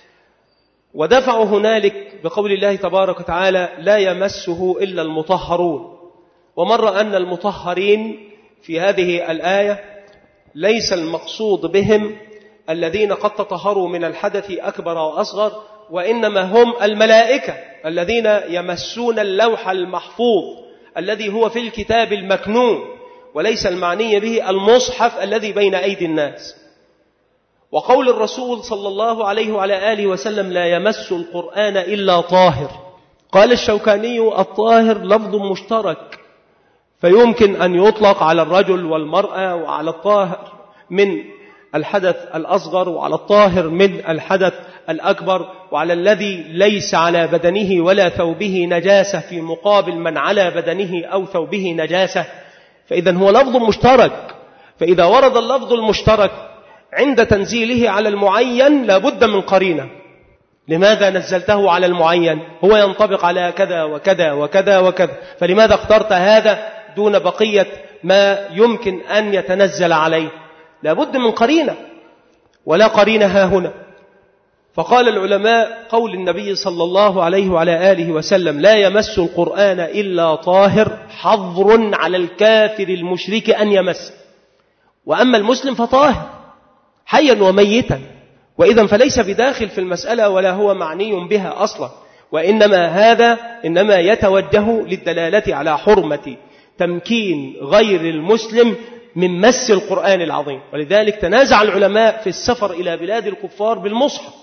ودفعوا هنالك بقول الله تبارك وتعالى: لا يمسه إلا المطهرون. ومر أن المطهرين في هذه الآية ليس المقصود بهم الذين قد تطهروا من الحدث أكبر وأصغر، وإنما هم الملائكة الذين يمسون اللوح المحفوظ الذي هو في الكتاب المكنون، وليس المعني به المصحف الذي بين أيدي الناس. وقول الرسول صلى الله عليه وعلى آله وسلم: لا يمس القرآن إلا طاهر. قال الشوكاني: الطاهر لفظ مشترك، فيمكن أن يطلق على الرجل والمرأة، وعلى الطاهر من الحدث الأصغر، وعلى الطاهر من الحدث الأكبر، وعلى الذي ليس على بدنه ولا ثوبه نجاسة في مقابل من على بدنه أو ثوبه نجاسة. فإذا هو لفظ مشترك. فإذا ورد اللفظ المشترك عند تنزيله على المعين لابد من قرينة. لماذا نزلته على المعين؟ هو ينطبق على كذا وكذا وكذا وكذا، فلماذا اخترت هذا دون بقية ما يمكن أن يتنزل عليه؟ لابد من قرينة، ولا قرينة ها هنا. فقال العلماء: قول النبي صلى الله عليه وعلى آله وسلم: لا يمس القرآن إلا طاهر، حظر على الكافر المشرك أن يمس، وأما المسلم فطاهر حيا وميتا، وإذا فليس بداخل في المسألة ولا هو معني بها أصلا، وإنما هذا إنما يتوجه للدلالة على حرمة تمكين غير المسلم من مس القرآن العظيم. ولذلك تنازع العلماء في السفر إلى بلاد الكفار بالمصحف،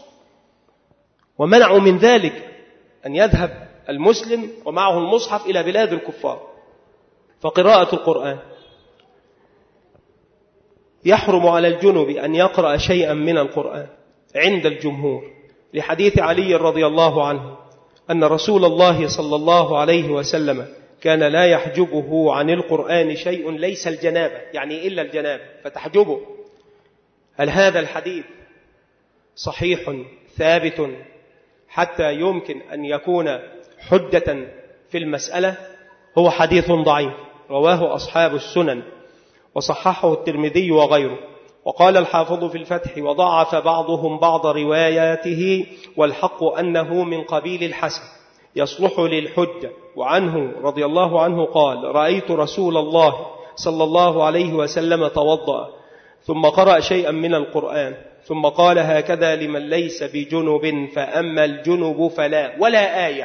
ومنعوا من ذلك أن يذهب المسلم ومعه المصحف إلى بلاد الكفار. فقراءة القرآن يحرم على الجنب أن يقرأ شيئا من القرآن عند الجمهور، لحديث علي رضي الله عنه أن رسول الله صلى الله عليه وسلم كان لا يحجبه عن القرآن شيء ليس الجنابة، يعني إلا الجنابة فتحجبه. هل هذا الحديث صحيح ثابت حتى يمكن أن يكون حجة في المسألة؟ هو حديث ضعيف رواه أصحاب السنن وصححه الترمذي وغيره. وقال الحافظ في الفتح: وضعف بعضهم بعض رواياته، والحق أنه من قبيل الحسن يصلح للحجة. وعنه رضي الله عنه قال: رأيت رسول الله صلى الله عليه وسلم توضأ ثم قرأ شيئا من القرآن ثم قال: هكذا لمن ليس بجنب، فأما الجنب فلا، ولا آية.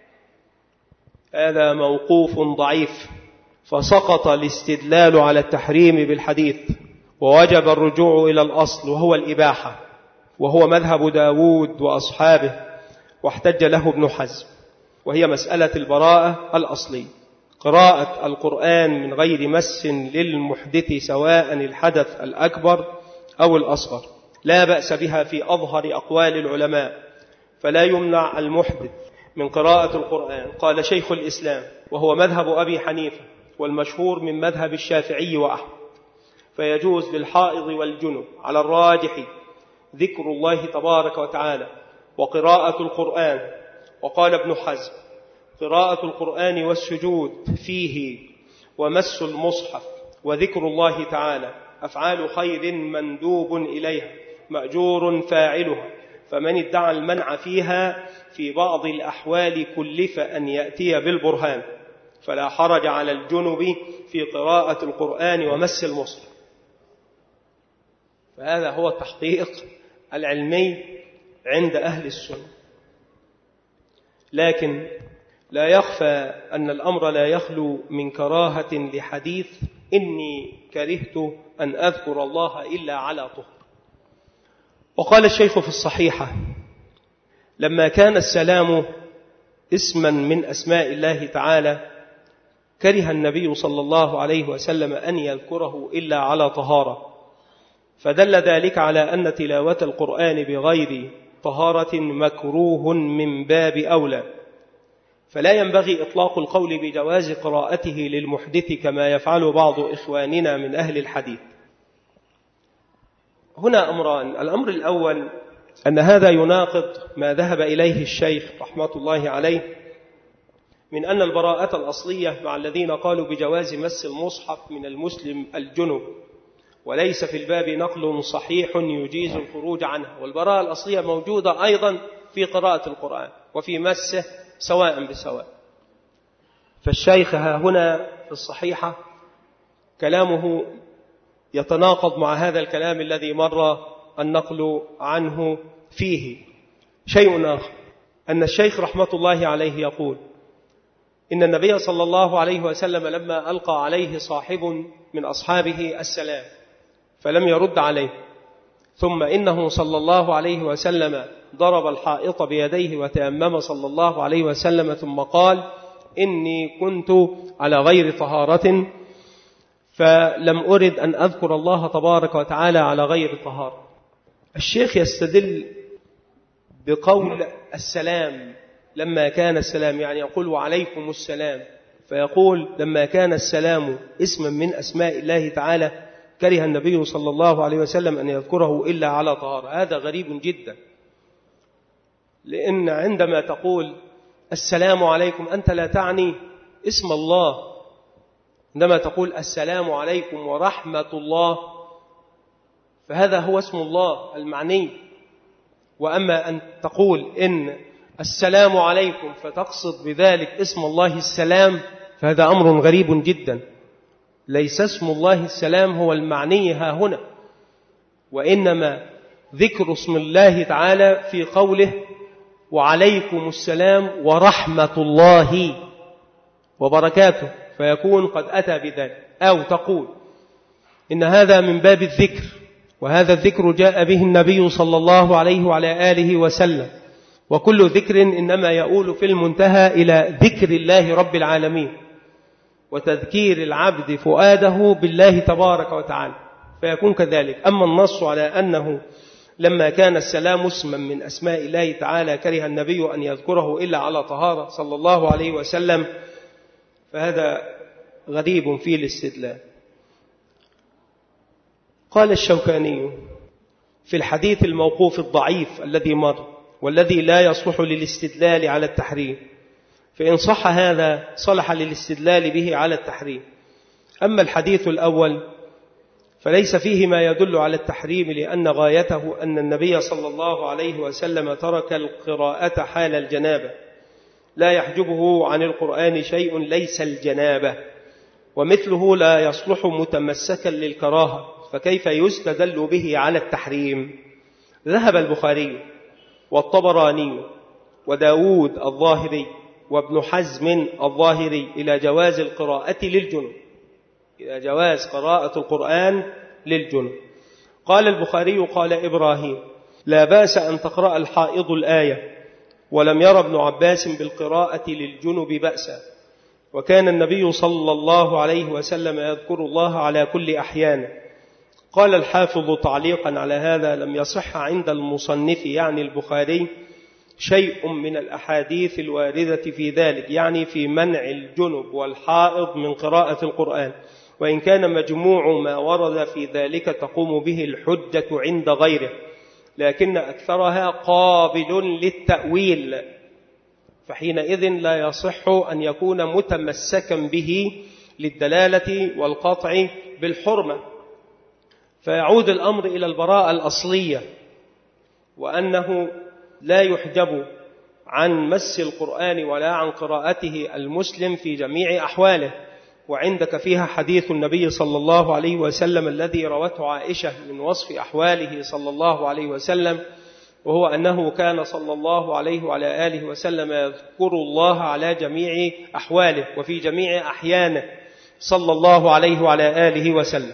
هذا موقوف ضعيف، فسقط الاستدلال على التحريم بالحديث، ووجب الرجوع إلى الأصل وهو الإباحة، وهو مذهب داود وأصحابه، واحتج له ابن حزم، وهي مسألة البراءة الأصلية. قراءة القرآن من غير مس للمحدث سواء الحدث الأكبر أو الأصغر لا بأس بها في أظهر أقوال العلماء، فلا يمنع المحدث من قراءة القرآن. قال شيخ الإسلام، وهو مذهب أبي حنيفة والمشهور من مذهب الشافعي وأحمد، فيجوز للحائض والجنب على الراجح ذكر الله تبارك وتعالى وقراءة القرآن. وقال ابن حزم: قراءة القرآن والسجود فيه ومس المصحف وذكر الله تعالى أفعال خير مندوب إليها مأجور فاعلها، فمن ادعى المنع فيها في بعض الأحوال كلف أن يأتي بالبرهان، فلا حرج على الجنب في قراءة القرآن ومس المصحف. فهذا هو التحقيق العلمي عند أهل السنة. لكن لا يخفى أن الأمر لا يخلو من كراهة لحديث: إني كرهت أن أذكر الله إلا على طهر. وقال الشيخ في الصحيحة: لما كان السلام اسما من أسماء الله تعالى كره النبي صلى الله عليه وسلم أن يذكره إلا على طهارة، فدل ذلك على أن تلاوة القرآن بغير طهارة مكروه من باب أولى، فلا ينبغي إطلاق القول بجواز قراءته للمحدث كما يفعل بعض إخواننا من أهل الحديث. هنا أمران: الأمر الأول أن هذا يناقض ما ذهب إليه الشيخ رحمة الله عليه من أن البراءة الأصلية مع الذين قالوا بجواز مس المصحف من المسلم الجنب، وليس في الباب نقل صحيح يجيز الخروج عنها. والبراءة الأصلية موجودة أيضا في قراءة القرآن وفي مسه سواء بسواء. فالشيخ ها هنا في الصحيحة كلامه يتناقض مع هذا الكلام الذي مر النقل عنه فيه. شيء آخر أن الشيخ رحمة الله عليه يقول إن النبي صلى الله عليه وسلم لما ألقى عليه صاحب من أصحابه السلام فلم يرد عليه، ثم إنه صلى الله عليه وسلم ضرب الحائط بيديه وتيمم صلى الله عليه وسلم، ثم قال: إني كنت على غير طهارة فلم أرد أن أذكر الله تبارك وتعالى على غير طهارة. الشيخ يستدل بقول السلام لما كان السلام، يعني يقول وعليكم السلام، فيقول لما كان السلام اسما من أسماء الله تعالى كره النبي صلى الله عليه وسلم أن يذكره إلا على طهارة. هذا غريب جدا، لأن عندما تقول السلام عليكم أنت لا تعني اسم الله. عندما تقول السلام عليكم ورحمة الله فهذا هو اسم الله المعني. وأما أن تقول إن السلام عليكم فتقصد بذلك اسم الله السلام فهذا أمر غريب جدا. ليس اسم الله السلام هو المعني ها هنا، وإنما ذكر اسم الله تعالى في قوله وعليكم السلام ورحمة الله وبركاته، فيكون قد أتى بذلك. أو تقول إن هذا من باب الذكر، وهذا الذكر جاء به النبي صلى الله عليه وعلى آله وسلم، وكل ذكر إنما يؤول في المنتهى إلى ذكر الله رب العالمين وتذكير العبد فؤاده بالله تبارك وتعالى، فيكون كذلك. أما النص على أنه لما كان السلام اسما من أسماء الله تعالى كره النبي أن يذكره إلا على طهارة صلى الله عليه وسلم، فهذا غريب في الاستدلال. قال الشوكاني في الحديث الموقوف الضعيف الذي مر والذي لا يصلح للاستدلال على التحريم، فإن صح هذا صلح للاستدلال به على التحريم. أما الحديث الأول فليس فيه ما يدل على التحريم، لأن غايته أن النبي صلى الله عليه وسلم ترك القراءة حال الجنابة، لا يحجبه عن القرآن شيء ليس الجنابة، ومثله لا يصلح متمسكا للكراهة، فكيف يستدل به على التحريم؟ ذهب البخاري والطبراني وداود الظاهري وابن حزم الظاهري إلى جواز القراءة للجنب، إلى جواز قراءة القرآن للجنب. قال البخاري قال إبراهيم: لا بأس أن تقرأ الحائض الآية، ولم ير ابن عباس بالقراءة للجنب بأسا، وكان النبي صلى الله عليه وسلم يذكر الله على كل أحيانه. قال الحافظ تعليقا على هذا: لم يصح عند المصنف يعني البخاري شيء من الأحاديث الواردة في ذلك، يعني في منع الجنب والحائض من قراءة القرآن، وإن كان مجموع ما ورد في ذلك تقوم به الحجة عند غيره، لكن أكثرها قابل للتأويل، فحينئذ لا يصح أن يكون متمسكا به للدلالة والقطع بالحرمة، فيعود الأمر إلى البراءة الأصلية، وأنه لا يحجب عن مس القرآن ولا عن قراءته المسلم في جميع أحواله. وعندك فيها حديث النبي صلى الله عليه وسلم الذي روته عائشة من وصف أحواله صلى الله عليه وسلم، وهو أنه كان صلى الله عليه وعلى آله وسلم يذكر الله على جميع أحواله وفي جميع أحيانه صلى الله عليه وعلى آله وسلم.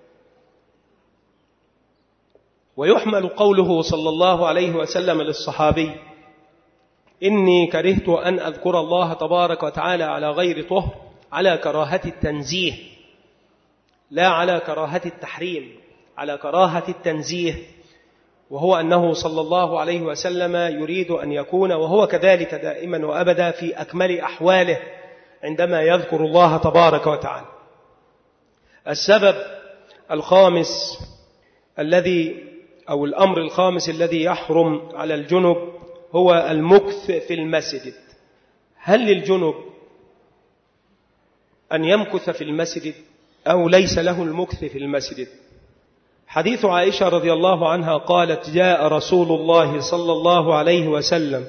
ويحمل قوله صلى الله عليه وسلم للصحابي: إني كرهت أن أذكر الله تبارك وتعالى على غير طهر، على كراهة التنزيه، لا على كراهة التحريم، على كراهة التنزيه، وهو أنه صلى الله عليه وسلم يريد أن يكون وهو كذلك دائما وأبدا في أكمل أحواله عندما يذكر الله تبارك وتعالى. السبب الخامس الأمر الخامس الذي يحرم على الجنب هو المكث في المسجد. هل للجنب أن يمكث في المسجد أو ليس له المكث في المسجد؟ حديث عائشة رضي الله عنها قالت: جاء رسول الله صلى الله عليه وسلم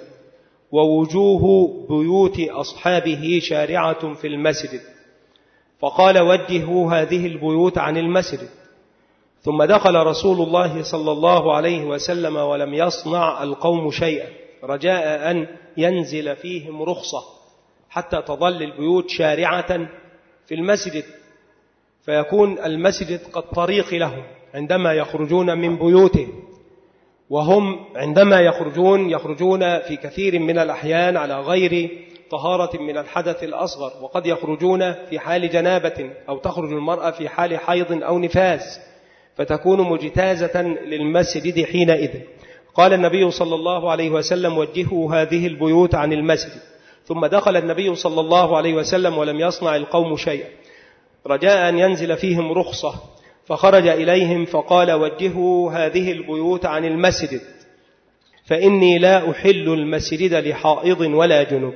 ووجوه بيوت أصحابه شارعة في المسجد، فقال: وجهوا هذه البيوت عن المسجد. ثم دخل رسول الله صلى الله عليه وسلم ولم يصنع القوم شيئا، رجاء أن ينزل فيهم رخصة حتى تظل البيوت شارعة في المسجد، فيكون المسجد قد طريق لهم عندما يخرجون من بيوتهم، وهم عندما يخرجون في كثير من الأحيان على غير طهارة من الحدث الأصغر، وقد يخرجون في حال جنابة، أو تخرج المرأة في حال حيض أو نفاس، فتكون مجتازة للمسجد حينئذ. قال النبي صلى الله عليه وسلم: وجهوا هذه البيوت عن المسجد. ثم دخل النبي صلى الله عليه وسلم ولم يصنع القوم شيئا، رجاء أن ينزل فيهم رخصة، فخرج إليهم فقال: وجهوا هذه البيوت عن المسجد، فإني لا أحل المسجد لحائض ولا جنب.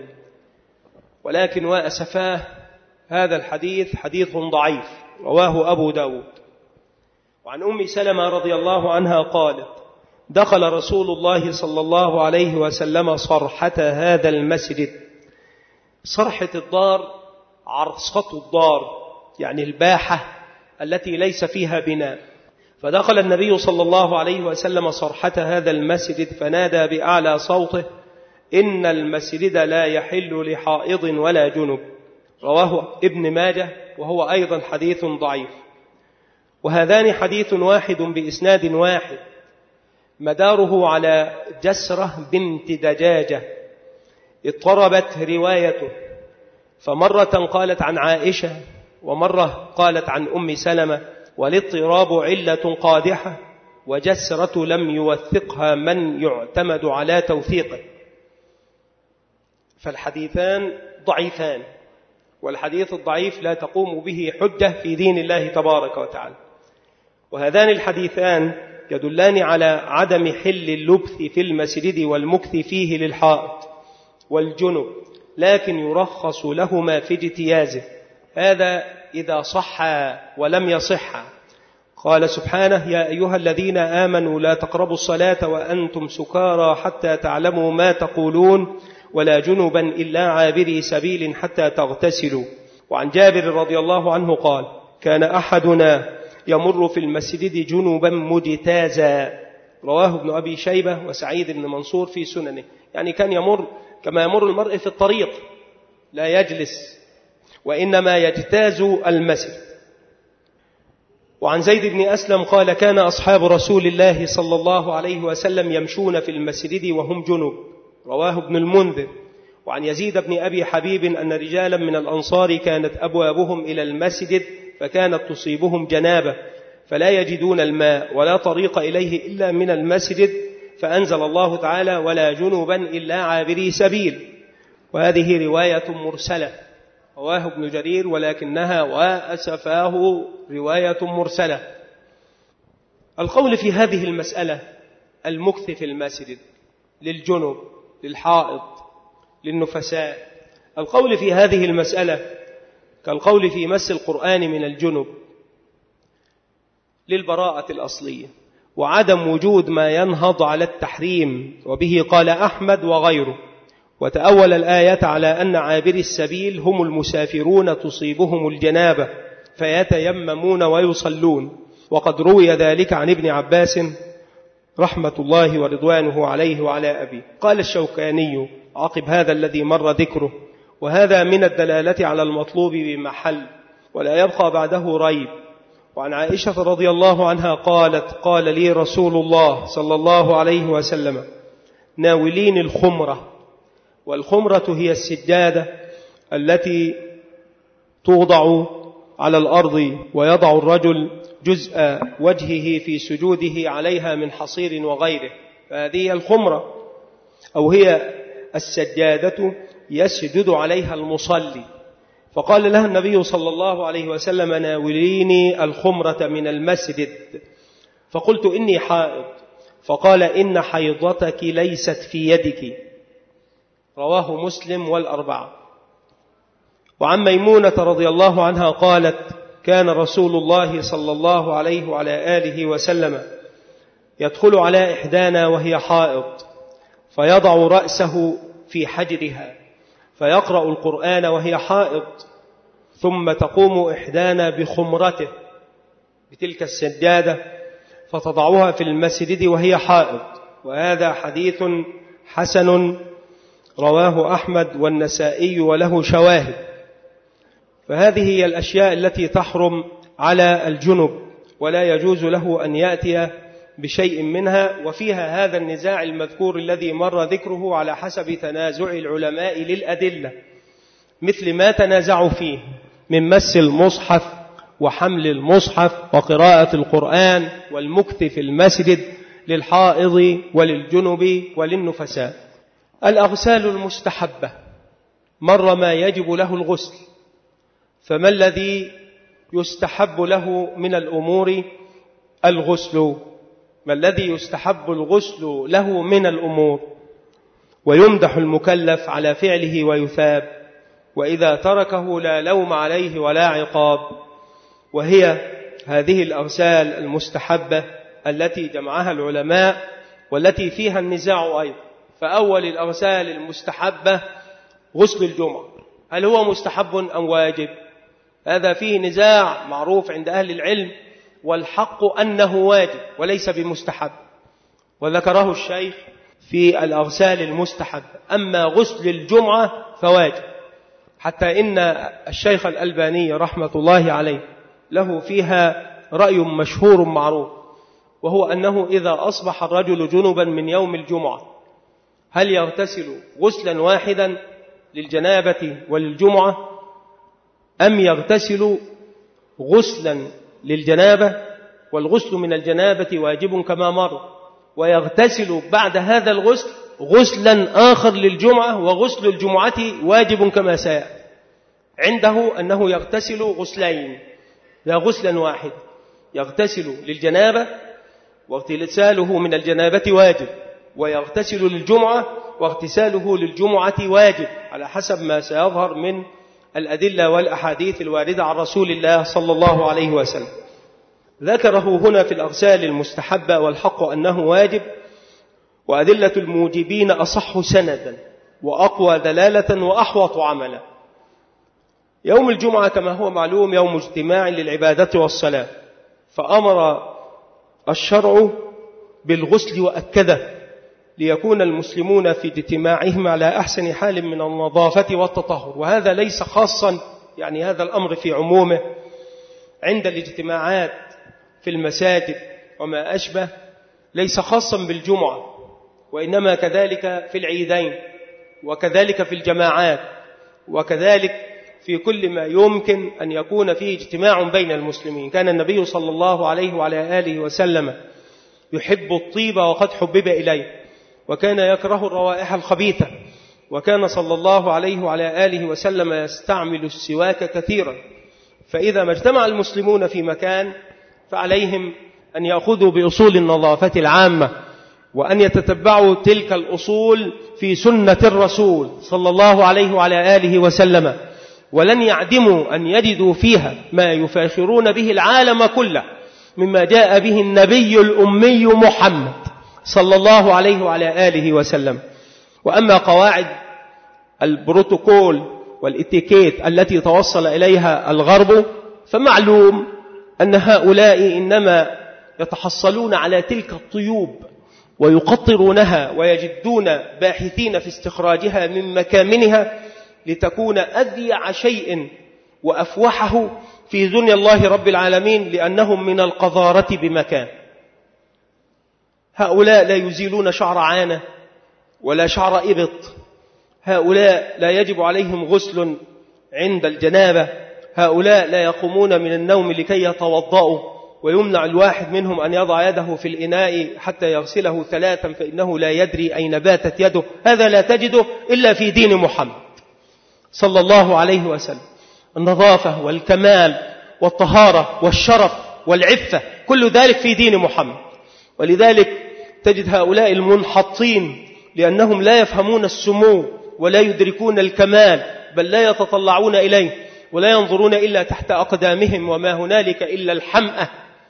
ولكن وأسفاه، هذا الحديث حديث ضعيف، رواه أبو داود. وعن أم سلمة رضي الله عنها قالت: دخل رسول الله صلى الله عليه وسلم صرحة هذا المسجد. صرحة الدار عرصة الدار، يعني الباحة التي ليس فيها بناء. فدخل النبي صلى الله عليه وسلم صرحة هذا المسجد فنادى بأعلى صوته: إن المسجد لا يحل لحائض ولا جنب. رواه ابن ماجه، وهو أيضا حديث ضعيف. وهذان حديث واحد بإسناد واحد، مداره على جسرة بنت دجاجة اضطربت روايته، فمرة قالت عن عائشة ومرة قالت عن أم سلمة، والاضطراب علة قادحة، وجسرة لم يوثقها من يعتمد على توثيقه، فالحديثان ضعيفان. والحديث الضعيف لا تقوم به حجة في دين الله تبارك وتعالى. وهذان الحديثان يدلان على عدم حل اللبث في المسجد والمكث فيه للحائط والجنب، لكن يرخص لهما في اجتيازه، هذا إذا صح ولم يصح. قال سبحانه: يا أيها الذين آمنوا لا تقربوا الصلاة وأنتم سكارى حتى تعلموا ما تقولون ولا جنبا إلا عابري سبيل حتى تغتسلوا. وعن جابر رضي الله عنه قال: كان أحدنا يمر في المسجد جنبا مجتازا، رواه ابن أبي شيبة وسعيد بن منصور في سننه، يعني كان يمر كما يمر المرء في الطريق، لا يجلس وإنما يجتاز المسجد. وعن زيد بن أسلم قال: كان أصحاب رسول الله صلى الله عليه وسلم يمشون في المسجد وهم جنب، رواه ابن المنذر. وعن يزيد بن أبي حبيب أن رجالا من الأنصار كانت أبوابهم إلى المسجد فكانت تصيبهم جنابة فلا يجدون الماء ولا طريق إليه إلا من المسجد، فأنزل الله تعالى: ولا جنبا إلا عابري سبيل. وهذه رواية مرسلة رواه ابن جرير، ولكنها وأسفاه رواية مرسلة. القول في هذه المسألة المكث في المسجد للجنب، للحائض، للنفساء، القول في هذه المسألة كالقول في مس القرآن من الجنب للبراءة الأصلية وعدم وجود ما ينهض على التحريم، وبه قال أحمد وغيره. وتأول الآية على أن عابري السبيل هم المسافرون تصيبهم الجنابة فيتيممون ويصلون، وقد روي ذلك عن ابن عباس رحمة الله ورضوانه عليه وعلى أبيه. قال الشوكاني عقب هذا الذي مر ذكره: وهذا من الدلالة على المطلوب بمحل ولا يبقى بعده ريب. وعن عائشة رضي الله عنها قالت: قال لي رسول الله صلى الله عليه وسلم: ناولين الخمرة. والخمرة هي السجادة التي توضع على الأرض ويضع الرجل جزء وجهه في سجوده عليها من حصير وغيره، فهذه الخمرة، أو هي السجادة يسجد عليها المصلي. فقال لها النبي صلى الله عليه وسلم: ناوليني الخمرة من المسجد. فقلت: إني حائض. فقال: إن حيضتك ليست في يدك، رواه مسلم والأربعة. وعن ميمونة رضي الله عنها قالت: كان رسول الله صلى الله عليه وعلى آله وسلم يدخل على إحدانا وهي حائض فيضع رأسه في حجرها فيقرأ القرآن وهي حائض، ثم تقوم إحدانا بخمرته بتلك السجادة فتضعها في المسجد وهي حائض. وهذا حديث حسن رواه أحمد والنسائي وله شواهد. فهذه هي الأشياء التي تحرم على الجنب ولا يجوز له أن يأتي بشيء منها، وفيها هذا النزاع المذكور الذي مر ذكره على حسب تنازع العلماء للأدلة، مثل ما تنازعوا فيه من مس المصحف وحمل المصحف وقراءة القرآن والمكث في المسجد للحائض وللجنب وللنفساء. الأغسال المستحبة مر ما يجب له الغسل، فما الذي يستحب له من الأمور الغسل؟ ما الذي يستحب الغسل له من الأمور؟ ويمدح المكلف على فعله ويثاب، وإذا تركه لا لوم عليه ولا عقاب. وهي هذه الأغسال المستحبة التي جمعها العلماء والتي فيها النزاع أيضا. فأول الأغسال المستحبة غسل الجمعة، هل هو مستحب أم واجب؟ هذا فيه نزاع معروف عند أهل العلم، والحق أنه واجب وليس بمستحب، وذكره الشيخ في الأغسال المستحبة. أما غسل الجمعة فواجب، حتى إن الشيخ الألباني رحمة الله عليه له فيها رأي مشهور معروف، وهو أنه إذا أصبح الرجل جنبا من يوم الجمعة هل يغتسل غسلا واحدا للجنابة وللجمعة، أم يغتسل غسلا للجنابة والغسل من الجنابة واجب كما مر، ويغتسل بعد هذا الغسل غسلا آخر للجمعة وغسل الجمعة واجب كما سيأتي. عنده أنه يغتسل غسلين لا غسلا واحد، يغتسل للجنابة واغتساله من الجنابة واجب، ويغتسل للجمعة واغتساله للجمعة واجب، على حسب ما سيظهر من الأدلة والأحاديث الواردة عن رسول الله صلى الله عليه وسلم. ذكره هنا في الأغسال المستحبة والحق أنه واجب، وأدلة الموجبين أصح سندا وأقوى دلالة وأحوط عملا. يوم الجمعة كما هو معلوم يوم اجتماع للعبادة والصلاة، فأمر الشرع بالغسل وأكده ليكون المسلمون في اجتماعهم على أحسن حال من النظافة والتطهر. وهذا ليس خاصا، يعني هذا الأمر في عمومه عند الاجتماعات في المساجد وما أشبه، ليس خاصا بالجمعة، وإنما كذلك في العيدين، وكذلك في الجماعات، وكذلك في كل ما يمكن أن يكون فيه اجتماع بين المسلمين. كان النبي صلى الله عليه وعلى آله وسلم يحب الطيب وقد حبب إليه، وكان يكره الروائح الخبيثة، وكان صلى الله عليه وعلى آله وسلم يستعمل السواك كثيرا. فإذا ما اجتمع المسلمون في مكان فعليهم أن يأخذوا بأصول النظافة العامة، وأن يتتبعوا تلك الأصول في سنة الرسول صلى الله عليه وعلى آله وسلم، ولن يعدموا أن يجدوا فيها ما يفاخرون به العالم كله مما جاء به النبي الأمي محمد صلى الله عليه وعلى آله وسلم. وأما قواعد البروتوكول والإتيكيت التي توصل إليها الغرب، فمعلوم أن هؤلاء إنما يتحصلون على تلك الطيوب ويقطرونها ويجدون باحثين في استخراجها من مكامنها لتكون أذيع شيء وأفوحه في دنيا الله رب العالمين، لأنهم من القذارة بمكان. هؤلاء لا يزيلون شعر عانة ولا شعر إبط، هؤلاء لا يجب عليهم غسل عند الجنابة، هؤلاء لا يقومون من النوم لكي يتوضأوا، ويمنع الواحد منهم أن يضع يده في الإناء حتى يغسله 3 فإنه لا يدري أين باتت يده. هذا لا تجده إلا في دين محمد صلى الله عليه وسلم. النظافة والكمال والطهارة والشرف والعفة كل ذلك في دين محمد. ولذلك تجد هؤلاء المنحطين لأنهم لا يفهمون السمو ولا يدركون الكمال، بل لا يتطلعون إليه ولا ينظرون إلا تحت أقدامهم وما هنالك إلا الحمأة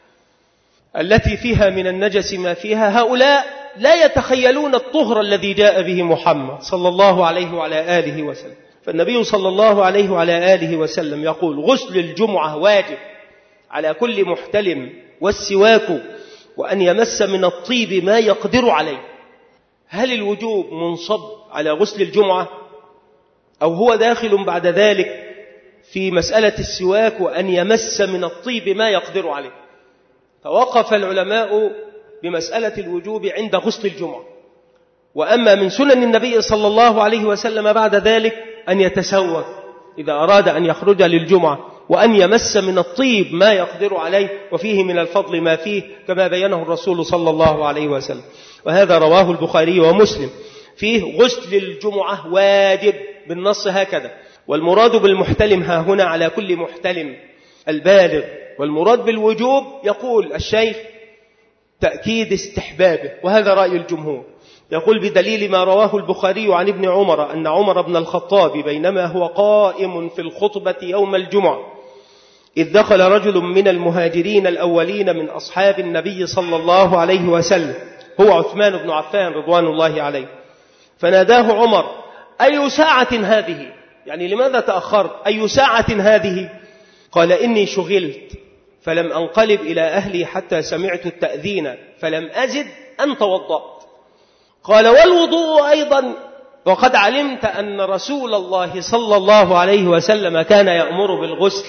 التي فيها من النجس ما فيها. هؤلاء لا يتخيلون الطهر الذي جاء به محمد صلى الله عليه وعلى آله وسلم. فالنبي صلى الله عليه وعلى آله وسلم يقول: غسل الجمعة واجب على كل محتلم، والسواك، وأن يمس من الطيب ما يقدر عليه. هل الوجوب منصب على غسل الجمعة، أو هو داخل بعد ذلك في مسألة السواك وأن يمس من الطيب ما يقدر عليه؟ توقف العلماء بمسألة الوجوب عند غسل الجمعة. وأما من سنن النبي صلى الله عليه وسلم بعد ذلك أن يتسوك إذا أراد أن يخرج للجمعة، وأن يمس من الطيب ما يقدر عليه، وفيه من الفضل ما فيه كما بينه الرسول صلى الله عليه وسلم. وهذا رواه البخاري ومسلم. فيه غسل الجمعة واجب بالنص هكذا. والمراد بالمحتلم ها هنا على كل محتلم البالغ. والمراد بالوجوب يقول الشيخ تأكيد استحبابه، وهذا رأي الجمهور. يقول بدليل ما رواه البخاري عن ابن عمر أن عمر بن الخطاب بينما هو قائم في الخطبة يوم الجمعة إذ دخل رجل من المهاجرين الأولين من أصحاب النبي صلى الله عليه وسلم، هو عثمان بن عفان رضوان الله عليه، فناداه عمر: أي ساعة هذه؟ يعني لماذا تأخرت؟ أي ساعة هذه؟ قال: إني شغلت فلم أنقلب إلى أهلي حتى سمعت التأذين فلم أزد أن توضأت. قال: والوضوء أيضا؟ وقد علمت أن رسول الله صلى الله عليه وسلم كان يأمر بالغسل.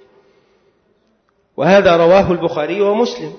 وهذا رواه البخاري ومسلم.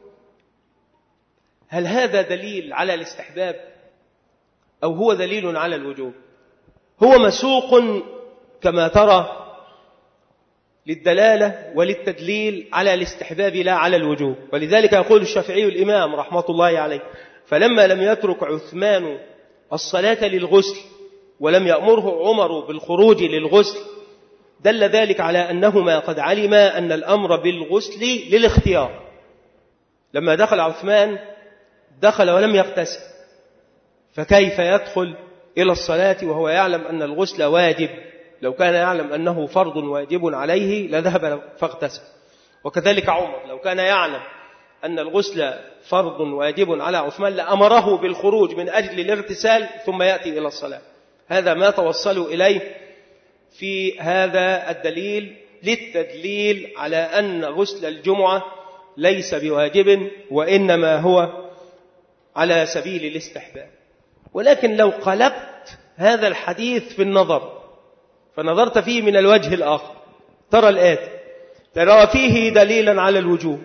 هل هذا دليل على الاستحباب أو هو دليل على الوجوب؟ هو مسوق كما ترى للدلالة وللتدليل على الاستحباب لا على الوجوب. ولذلك يقول الشافعي الإمام رحمة الله عليه: فلما لم يترك عثمان الصلاة للغسل ولم يأمره عمر بالخروج للغسل دل ذلك على أنهما قد علما أن الأمر بالغسل للاختيار. لما دخل عثمان دخل ولم يغتسل، فكيف يدخل إلى الصلاة وهو يعلم أن الغسل واجب؟ لو كان يعلم أنه فرض واجب عليه لذهب فاغتسل. وكذلك عمر لو كان يعلم أن الغسل فرض واجب على عثمان لأمره بالخروج من أجل الاغتسال ثم يأتي إلى الصلاة. هذا ما توصلوا إليه في هذا الدليل للتدليل على أن غسل الجمعة ليس بواجب وإنما هو على سبيل الاستحباب. ولكن لو قلبت هذا الحديث في النظر فنظرت فيه من الوجه الآخر ترى الآتي: ترى فيه دليلا على الوجوب.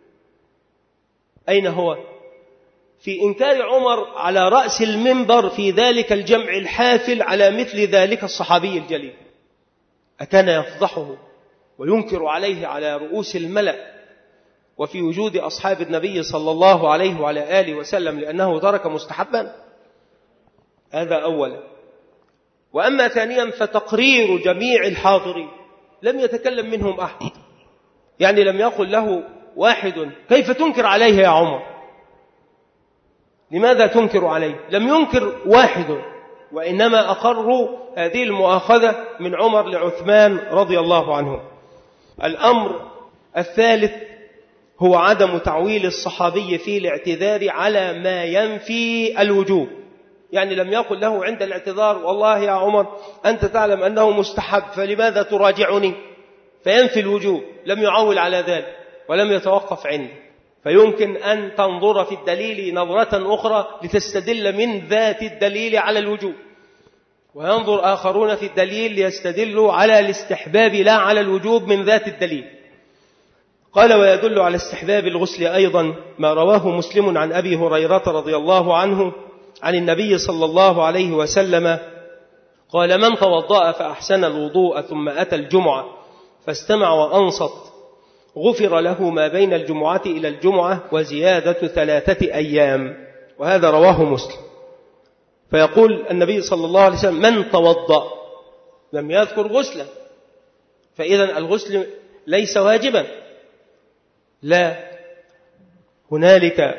أين هو؟ في إنكار عمر على رأس المنبر في ذلك الجمع الحافل على مثل ذلك الصحابي الجليل. أكان يفضحه وينكر عليه على رؤوس الملأ وفي وجود أصحاب النبي صلى الله عليه وعلى آله وسلم لأنه ترك مستحبا؟ هذا أولا. وأما ثانيا فتقرير جميع الحاضرين لم يتكلم منهم أحد، يعني لم يقل له واحد كيف تنكر عليه يا عمر؟ لماذا تنكر عليه؟ لم ينكر واحد، وإنما أقروا هذه المؤاخذة من عمر لعثمان رضي الله عنه. الأمر الثالث هو عدم تعويل الصحابي في الاعتذار على ما ينفي الوجوب. يعني لم يقل له عند الاعتذار والله يا عمر أنت تعلم أنه مستحب فلماذا تراجعني؟ فينفي الوجوب، لم يعول على ذلك ولم يتوقف عنده. فيمكن أن تنظر في الدليل نظرة أخرى لتستدل من ذات الدليل على الوجوب، وينظر آخرون في الدليل ليستدلوا على الاستحباب لا على الوجوب من ذات الدليل. قال: ويدل على استحباب الغسل أيضا ما رواه مسلم عن أبي هريرة رضي الله عنه عن النبي صلى الله عليه وسلم قال: من توضأ فأحسن الوضوء ثم أتى الجمعة فاستمع وأنصت غفر له ما بين الجمعة إلى الجمعة وزيادة 3 أيام. وهذا رواه مسلم. فيقول النبي صلى الله عليه وسلم: من توضأ، لم يذكر غسلا، فإذا الغسل ليس واجبا. لا، هنالك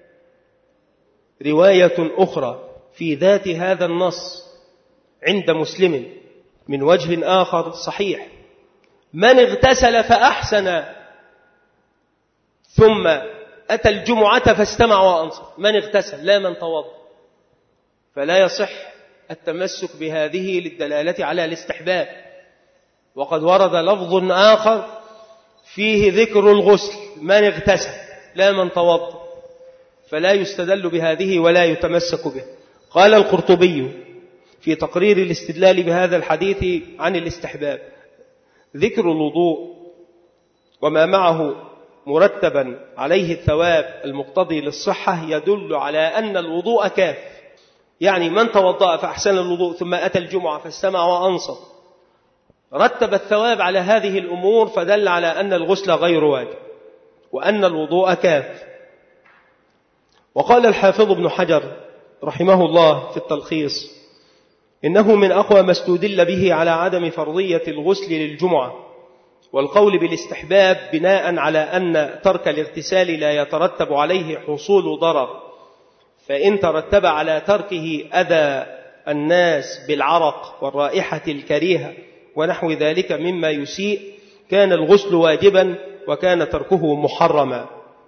رواية أخرى في ذات هذا النص عند مسلم من وجه آخر صحيح: من اغتسل فأحسن ثم أتى الجمعة فاستمع وأنصت. من اغتسل لا من توضأ. فلا يصح التمسك بهذه للدلالة على الاستحباب. وقد ورد لفظ آخر فيه ذكر الغسل: من اغتسل لا من توضأ، فلا يستدل بهذه ولا يتمسك به. قال القرطبي في تقرير الاستدلال بهذا الحديث عن الاستحباب: ذكر الوضوء وما معه مرتبا عليه الثواب المقتضي للصحة يدل على أن الوضوء كاف. يعني من توضأ فأحسن الوضوء ثم أتى الجمعة فاستمع وأنصت رتب الثواب على هذه الأمور، فدل على أن الغسل غير واجب وأن الوضوء كاف. وقال الحافظ ابن حجر رحمه الله في التلخيص: إنه من أقوى ما استدل به على عدم فرضية الغسل للجمعة والقول بالاستحباب بناء على أن ترك الاغتسال لا يترتب عليه حصول ضرر، فإن ترتب على تركه أذى الناس بالعرق والرائحة الكريهة ونحو ذلك مما يسيء كان الغسل واجبا وكان تركه محرما.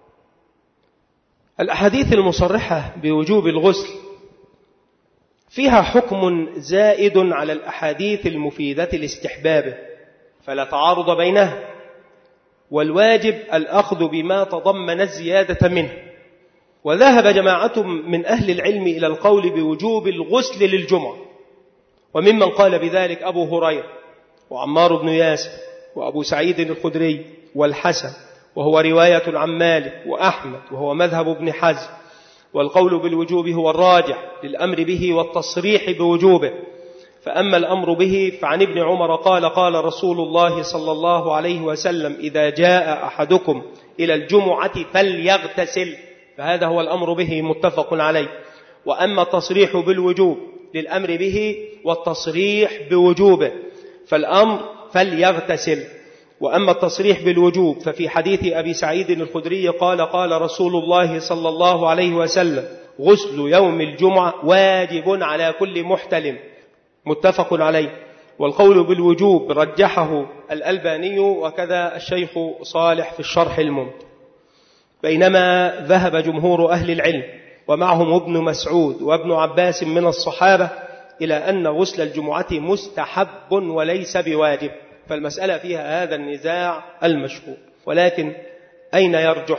الأحاديث المصرحة بوجوب الغسل فيها حكم زائد على الأحاديث المفيدة لاستحبابه، فلا تعارض بينها، والواجب الأخذ بما تضمن الزيادة منه. وذهب جماعة من أهل العلم إلى القول بوجوب الغسل للجمعة، وممن قال بذلك أبو هريرة وعمار بن ياسر وأبو سعيد الخدري والحسن، وهو رواية عن مالك وأحمد، وهو مذهب ابن حزم. والقول بالوجوب هو الراجح للأمر به والتصريح بوجوبه. فأما الأمر به فعن ابن عمر قال: قال رسول الله صلى الله عليه وسلم: إذا جاء أحدكم إلى الجمعة فليغتسل. فهذا هو الأمر به متفق عليه. وأما التصريح بالوجوب للأمر به والتصريح بوجوبه، فالأمر فليغتسل. وأما التصريح بالوجوب ففي حديث أبي سعيد الخدري قال رسول الله صلى الله عليه وسلم: غسل يوم الجمعة واجب على كل محتلم، متفق عليه. والقول بالوجوب رجحه الألباني وكذا الشيخ صالح في الشرح الممتع. بينما ذهب جمهور أهل العلم ومعهم ابن مسعود وابن عباس من الصحابة إلى أن غسل الجمعة مستحب وليس بواجب، فالمسألة فيها هذا النزاع المشهور. ولكن أين يرجح؟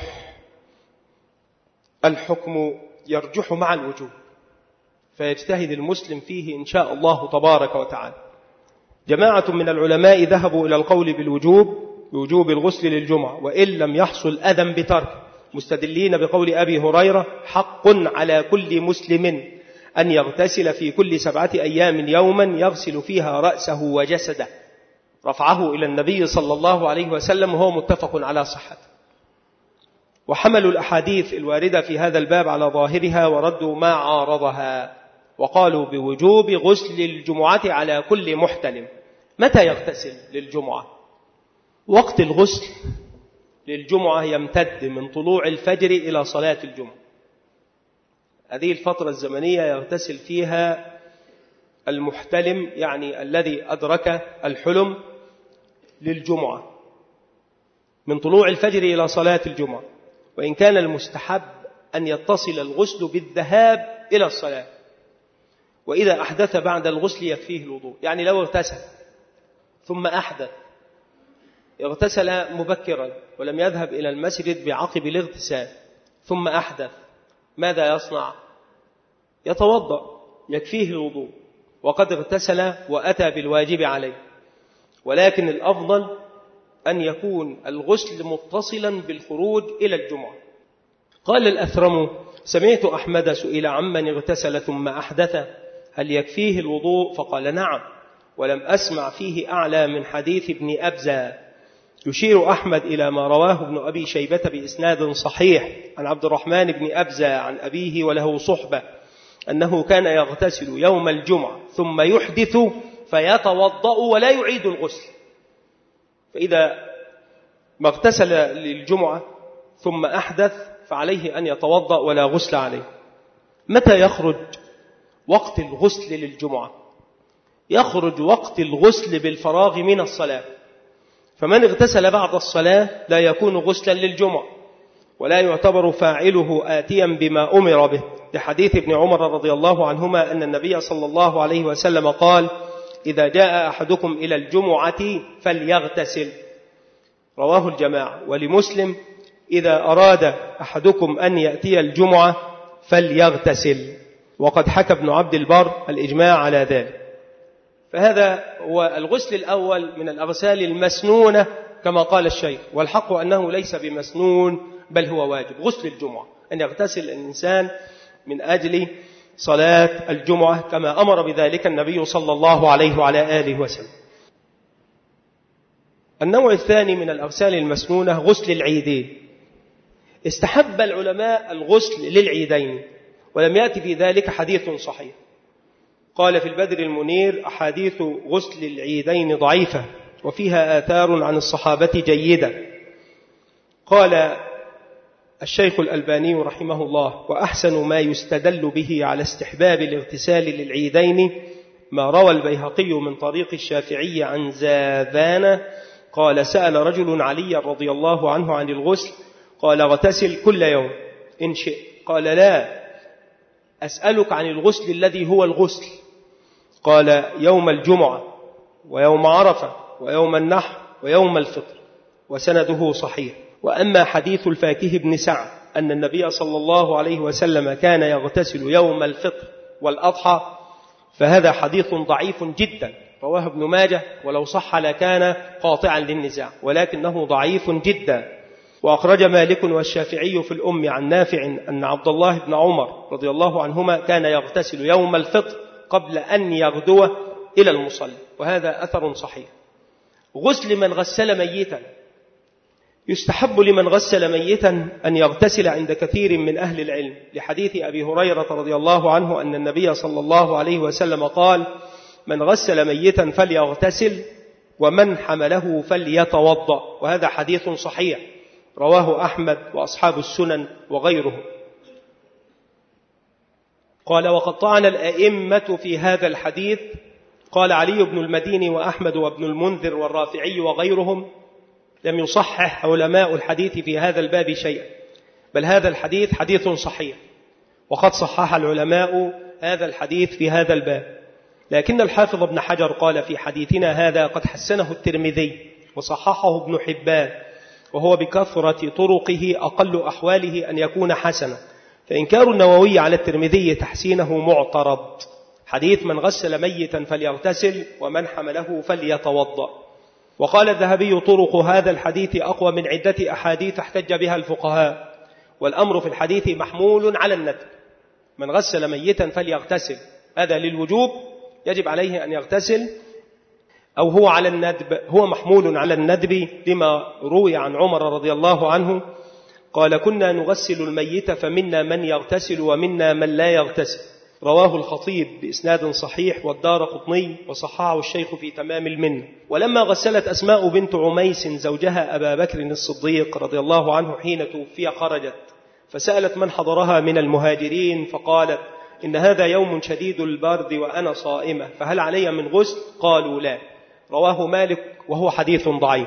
الحكم يرجح مع الوجوب، فيجتهد المسلم فيه إن شاء الله تبارك وتعالى. جماعة من العلماء ذهبوا إلى القول بوجوب الغسل للجمعة وإن لم يحصل أذى بترك، مستدلين بقول أبي هريرة: حق على كل مسلم أن يغتسل في كل 7 أيام يوما يغسل فيها رأسه وجسده، رفعه إلى النبي صلى الله عليه وسلم وهو متفق على صحته. وحملوا الأحاديث الواردة في هذا الباب على ظاهرها وردوا ما عارضها، وقالوا بوجوب غسل الجمعة على كل محتلم. متى يغتسل للجمعة؟ وقت الغسل للجمعة يمتد من طلوع الفجر إلى صلاة الجمعة. هذه الفترة الزمنية يغتسل فيها المحتلم، يعني الذي أدرك الحلم، للجمعة من طلوع الفجر إلى صلاة الجمعة. وإن كان المستحب أن يتصل الغسل بالذهاب إلى الصلاة، وإذا أحدث بعد الغسل يكفيه الوضوء. يعني لو اغتسل ثم أحدث، اغتسل مبكرا ولم يذهب إلى المسجد بعقب الاغتسال ثم أحدث، ماذا يصنع؟ يتوضأ، يكفيه الوضوء، وقد اغتسل وأتى بالواجب عليه. ولكن الأفضل أن يكون الغسل متصلا بالخروج إلى الجمعة. قال الأثرم: سمعت أحمد سئل عمن اغتسل ثم أحدث هل يكفيه الوضوء؟ فقال: نعم. ولم أسمع فيه أعلى من حديث ابن أبزة. يشير أحمد إلى ما رواه ابن أبي شيبة بإسناد صحيح عن عبد الرحمن بن أبزة عن أبيه وله صحبة أنه كان يغتسل يوم الجمعة ثم يحدث فيتوضأ ولا يعيد الغسل. فإذا ما اغتسل للجمعة ثم أحدث فعليه أن يتوضأ ولا غسل عليه. متى يخرج وقت الغسل للجمعة؟ يخرج وقت الغسل بالفراغ من الصلاة، فمن اغتسل بعد الصلاة لا يكون غسلا للجمعة ولا يعتبر فاعله آتيا بما أمر به، لحديث ابن عمر رضي الله عنهما أن النبي صلى الله عليه وسلم قال: إذا جاء أحدكم إلى الجمعة فليغتسل، رواه الجماعة. ولمسلم: إذا أراد أحدكم أن يأتي الجمعة فليغتسل. وقد حكى ابن عبد البر الإجماع على ذلك. فهذا هو الغسل الأول من الأغسال المسنونة كما قال الشيخ، والحق أنه ليس بمسنون بل هو واجب. غسل الجمعة أن يغتسل الإنسان من أجل صلاة الجمعة كما أمر بذلك النبي صلى الله عليه وعلى آله وسلم. النوع الثاني من الأغسال المسنونة غسل العيدين. استحب العلماء الغسل للعيدين ولم يأتي في ذلك حديث صحيح. قال في البدر المنير: أحاديث غسل العيدين ضعيفة وفيها آثار عن الصحابة جيدة. قال الشيخ الألباني رحمه الله: وأحسن ما يستدل به على استحباب الاغتسال للعيدين ما روى البيهقي من طريق الشافعي عن زاذان قال: سأل رجل علي رضي الله عنه عن الغسل، قال: اغتسل كل يوم إن شئت. قال: لا، أسألك عن الغسل الذي هو الغسل. قال: يوم الجمعة ويوم عرفة ويوم النحر ويوم الفطر. وسنده صحيح. وأما حديث الفاكه بن سعد أن النبي صلى الله عليه وسلم كان يغتسل يوم الفطر والأضحى فهذا حديث ضعيف جدا، رواه ابن ماجه، ولو صح لكان قاطعا للنزاع، ولكنه ضعيف جدا. وأخرج مالك والشافعي في الأم عن نافع أن عبد الله بن عمر رضي الله عنهما كان يغتسل يوم الفطر قبل أن يغدو إلى المصلى، وهذا أثر صحيح. غسل من غسل ميتا. يستحب لمن غسل ميتا أن يغتسل عند كثير من أهل العلم، لحديث أبي هريرة رضي الله عنه أن النبي صلى الله عليه وسلم قال: من غسل ميتا فليغتسل ومن حمله فليتوضأ. وهذا حديث صحيح رواه أحمد وأصحاب السنن وغيره. قال وقد طعن الأئمة في هذا الحديث. قال علي بن المديني وأحمد وابن المنذر والرافعي وغيرهم لم يصحح علماء الحديث في هذا الباب شيئا، بل هذا الحديث حديث صحيح، وقد صحح العلماء هذا الحديث في هذا الباب. لكن الحافظ ابن حجر قال في حديثنا هذا قد حسنه الترمذي وصححه ابن حبان، وهو بكثرة طرقه أقل أحواله أن يكون حسنا، فإنكار النووي على الترمذي تحسينه معترض. حديث من غسل ميتا فليغتسل ومن حمله فليتوضأ. وقال الذهبي طرق هذا الحديث أقوى من عدة أحاديث احتج بها الفقهاء، والأمر في الحديث محمول على الندب. من غسل ميتا فليغتسل هذا للوجوب، يجب عليه أن يغتسل، أو هو على الندب، هو محمول على الندب لما روي عن عمر رضي الله عنه قال كنا نغسل الميت فمنا من يغتسل ومنا من لا يغتسل. رواه الخطيب بإسناد صحيح والدارقطني وصححه الشيخ في تمام المنة. ولما غسلت أسماء بنت عميس زوجها أبا بكر الصديق رضي الله عنه حين توفي خرجت فسألت من حضرها من المهاجرين فقالت إن هذا يوم شديد البرد وأنا صائمة فهل علي من غسل؟ قالوا لا. رواه مالك وهو حديث ضعيف.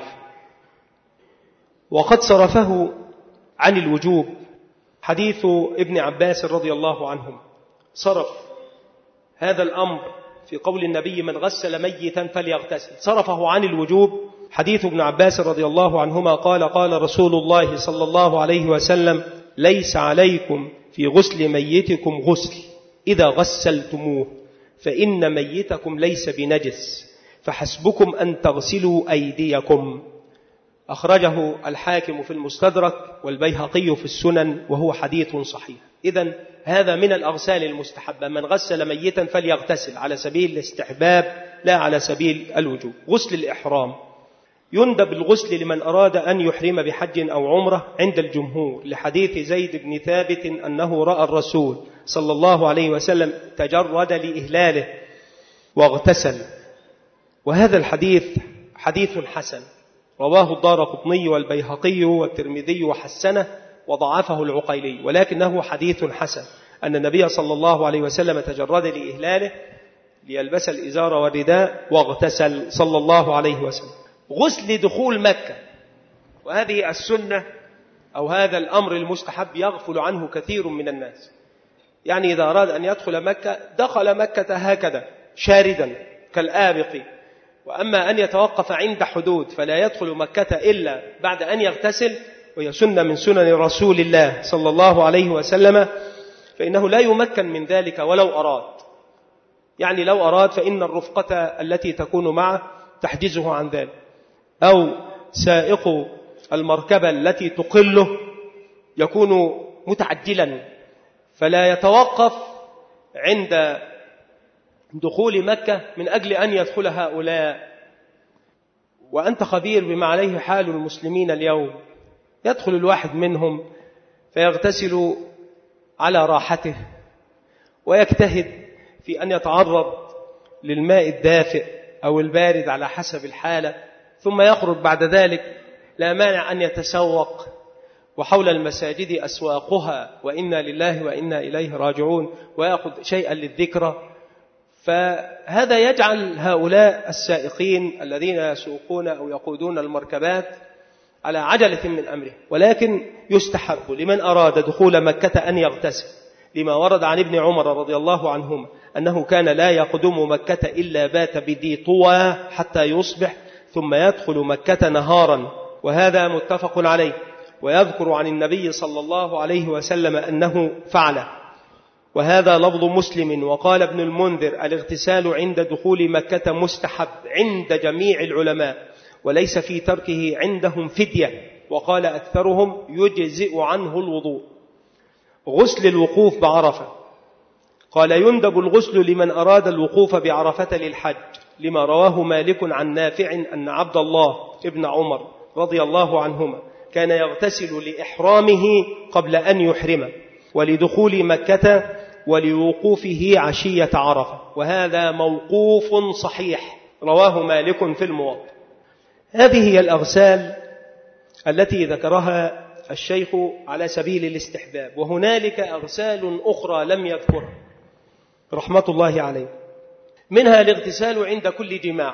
وقد صرفه عن الوجوب حديث ابن عباس رضي الله عنهم، صرف هذا الأمر في قول النبي من غسل ميتا فليغتسل، صرفه عن الوجوب حديث ابن عباس رضي الله عنهما قال قال رسول الله صلى الله عليه وسلم ليس عليكم في غسل ميتكم غسل إذا غسلتموه فإن ميتكم ليس بنجس فحسبكم أن تغسلوا أيديكم. أخرجه الحاكم في المستدرك والبيهقي في السنن وهو حديث صحيح. إذن هذا من الأغسال المستحبة، من غسل ميتا فليغتسل على سبيل الاستحباب لا على سبيل الوجوب. غسل الإحرام يندب الغسل لمن أراد أن يحرم بحج أو عمرة عند الجمهور، لحديث زيد بن ثابت أنه رأى الرسول صلى الله عليه وسلم تجرد لإهلاله واغتسل، وهذا الحديث حديث حسن رواه الدارقطني والبيهقي والترمذي وحسنه وضعفه العقيلي، ولكنه حديث حسن أن النبي صلى الله عليه وسلم تجرد لإهلاله ليلبس الإزار والرداء واغتسل صلى الله عليه وسلم. غسل دخول مكة، وهذه السنة أو هذا الأمر المستحب يغفل عنه كثير من الناس. يعني إذا أراد أن يدخل مكة دخل مكة هكذا شاردا كالآبق، وأما أن يتوقف عند حدود فلا يدخل مكة إلا بعد أن يغتسل، وهي سنة من سنن رسول الله صلى الله عليه وسلم، فإنه لا يمكن من ذلك ولو أراد. يعني لو أراد فإن الرفقة التي تكون معه تحجزه عن ذلك، أو سائق المركبة التي تقله يكون متعجلا فلا يتوقف عند دخول مكة من أجل أن يدخل هؤلاء. وأنت خبير بما عليه حال المسلمين اليوم، يدخل الواحد منهم فيغتسل على راحته ويجتهد في أن يتعرض للماء الدافئ أو البارد على حسب الحالة، ثم يخرج بعد ذلك لا مانع أن يتسوق، وحول المساجد أسواقها وإنا لله وإنا إليه راجعون، ويأخذ شيئا للذكرى. فهذا يجعل هؤلاء السائقين الذين يسوقون أو يقودون المركبات على عجلة من أمره. ولكن يستحب لمن أراد دخول مكة أن يغتسل، لما ورد عن ابن عمر رضي الله عنهما أنه كان لا يقدم مكة إلا بات بذي طوى حتى يصبح ثم يدخل مكة نهارا، وهذا متفق عليه. ويذكر عن النبي صلى الله عليه وسلم أنه فعله، وهذا لفظ مسلم. وقال ابن المنذر الاغتسال عند دخول مكة مستحب عند جميع العلماء، وليس في تركه عندهم فدية، وقال أكثرهم يجزئ عنه الوضوء. غسل الوقوف بعرفة، قال يندب الغسل لمن أراد الوقوف بعرفة للحج، لما رواه مالك عن نافع أن عبد الله ابن عمر رضي الله عنهما كان يغتسل لإحرامه قبل أن يحرم، ولدخول مكة، ولوقوفه عشية عرفة، وهذا موقوف صحيح رواه مالك في الموطأ. هذه هي الأغسال التي ذكرها الشيخ على سبيل الاستحباب، وهنالك أغسال أخرى لم يذكرها رحمة الله عليه، منها الاغتسال عند كل جماع،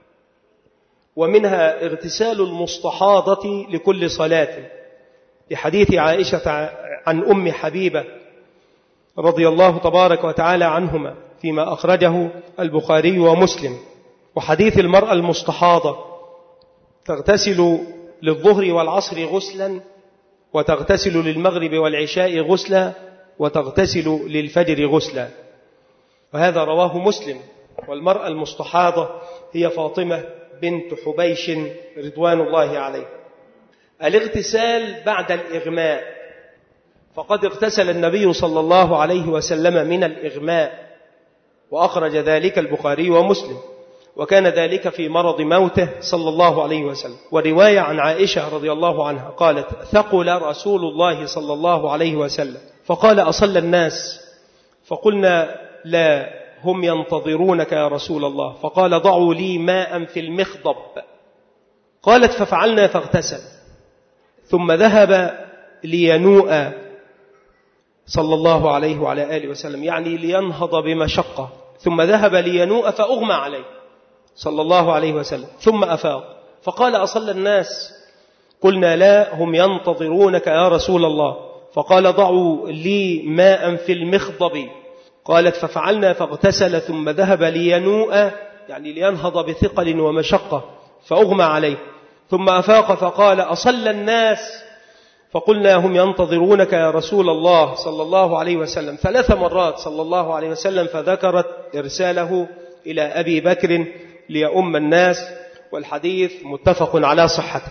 ومنها اغتسال المستحاضة لكل صلاة، لحديث عائشة عن أم حبيبة رضي الله تبارك وتعالى عنهما فيما أخرجه البخاري ومسلم، وحديث المرأة المستحاضة تغتسل للظهر والعصر غسلا، وتغتسل للمغرب والعشاء غسلا، وتغتسل للفجر غسلا، وهذا رواه مسلم. والمرأة المستحاضة هي فاطمة بنت حبيش رضوان الله عليه. الاغتسال بعد الإغماء، فقد اغتسل النبي صلى الله عليه وسلم من الإغماء، وأخرج ذلك البخاري ومسلم، وكان ذلك في مرض موته صلى الله عليه وسلم. ورواية عن عائشة رضي الله عنها قالت: ثقل رسول الله صلى الله عليه وسلم فقال: أصلى الناس؟ فقلنا: لا، هم ينتظرونك يا رسول الله. فقال: ضعوا لي ماء في المخضب. قالت: ففعلنا فاغتسل، ثم ذهب لينوء صلى الله عليه وعلى آله وسلم، يعني لينهض بمشقة، ثم ذهب لينوء فأغمى عليه صلى الله عليه وسلم، ثم أفاق فقال: أصلى الناس؟ قلنا: لا، هم ينتظرونك يا رسول الله. فقال: ضعوا لي ماء في المخضب. قالت: ففعلنا فاغتسل، ثم ذهب لينوء، يعني لينهض بثقل ومشقة، فأغمى عليه، ثم أفاق فقال: أصلى الناس؟ فقلنا: هم ينتظرونك يا رسول الله صلى الله عليه وسلم 3 مرات صلى الله عليه وسلم، فذكرت إرساله إلى أبي بكر ليؤم الناس، والحديث متفق على صحته.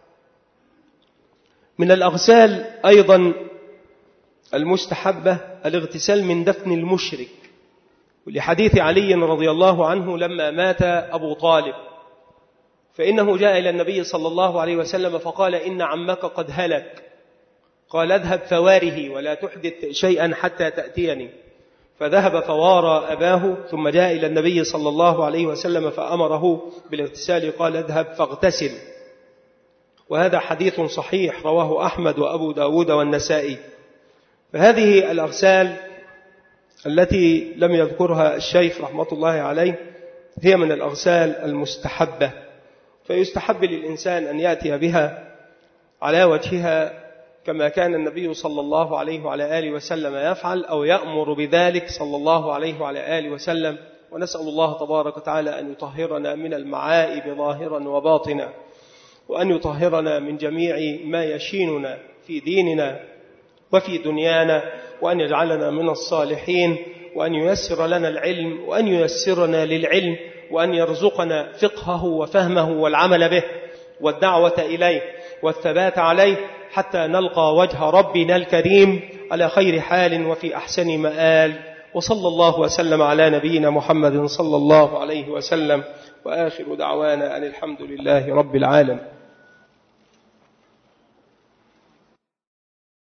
من الأغسال أيضا المستحبة الاغتسال من دفن المشرك، ولحديث علي رضي الله عنه لما مات أبو طالب، فإنه جاء إلى النبي صلى الله عليه وسلم فقال: إن عمك قد هلك. قال: اذهب فواره ولا تحدث شيئا حتى تأتيني. فذهب فوارى أباه، ثم جاء إلى النبي صلى الله عليه وسلم فأمره بالاغتسال، قال: اذهب فاغتسل. وهذا حديث صحيح رواه أحمد وأبو داود والنسائي. فهذه الأغسال التي لم يذكرها الشيخ رحمة الله عليه هي من الأغسال المستحبة، فيستحب للإنسان أن يأتي بها على وجهها كما كان النبي صلى الله عليه وعلى آله وسلم يفعل، أو يأمر بذلك صلى الله عليه وعلى آله وسلم. ونسأل الله تبارك وتعالى أن يطهرنا من المعائب ظاهرا وباطنا، وأن يطهرنا من جميع ما يشيننا في ديننا وفي دنيانا، وأن يجعلنا من الصالحين، وأن ييسر لنا العلم، وأن ييسرنا للعلم، وأن يرزقنا فقهه وفهمه والعمل به والدعوة إليه والثبات عليه، حتى نلقى وجه ربنا الكريم على خير حال وفي أحسن مآل. وصلى الله وسلم على نبينا محمد صلى الله عليه وسلم، وآخر دعوانا أن الحمد لله رب العالمين.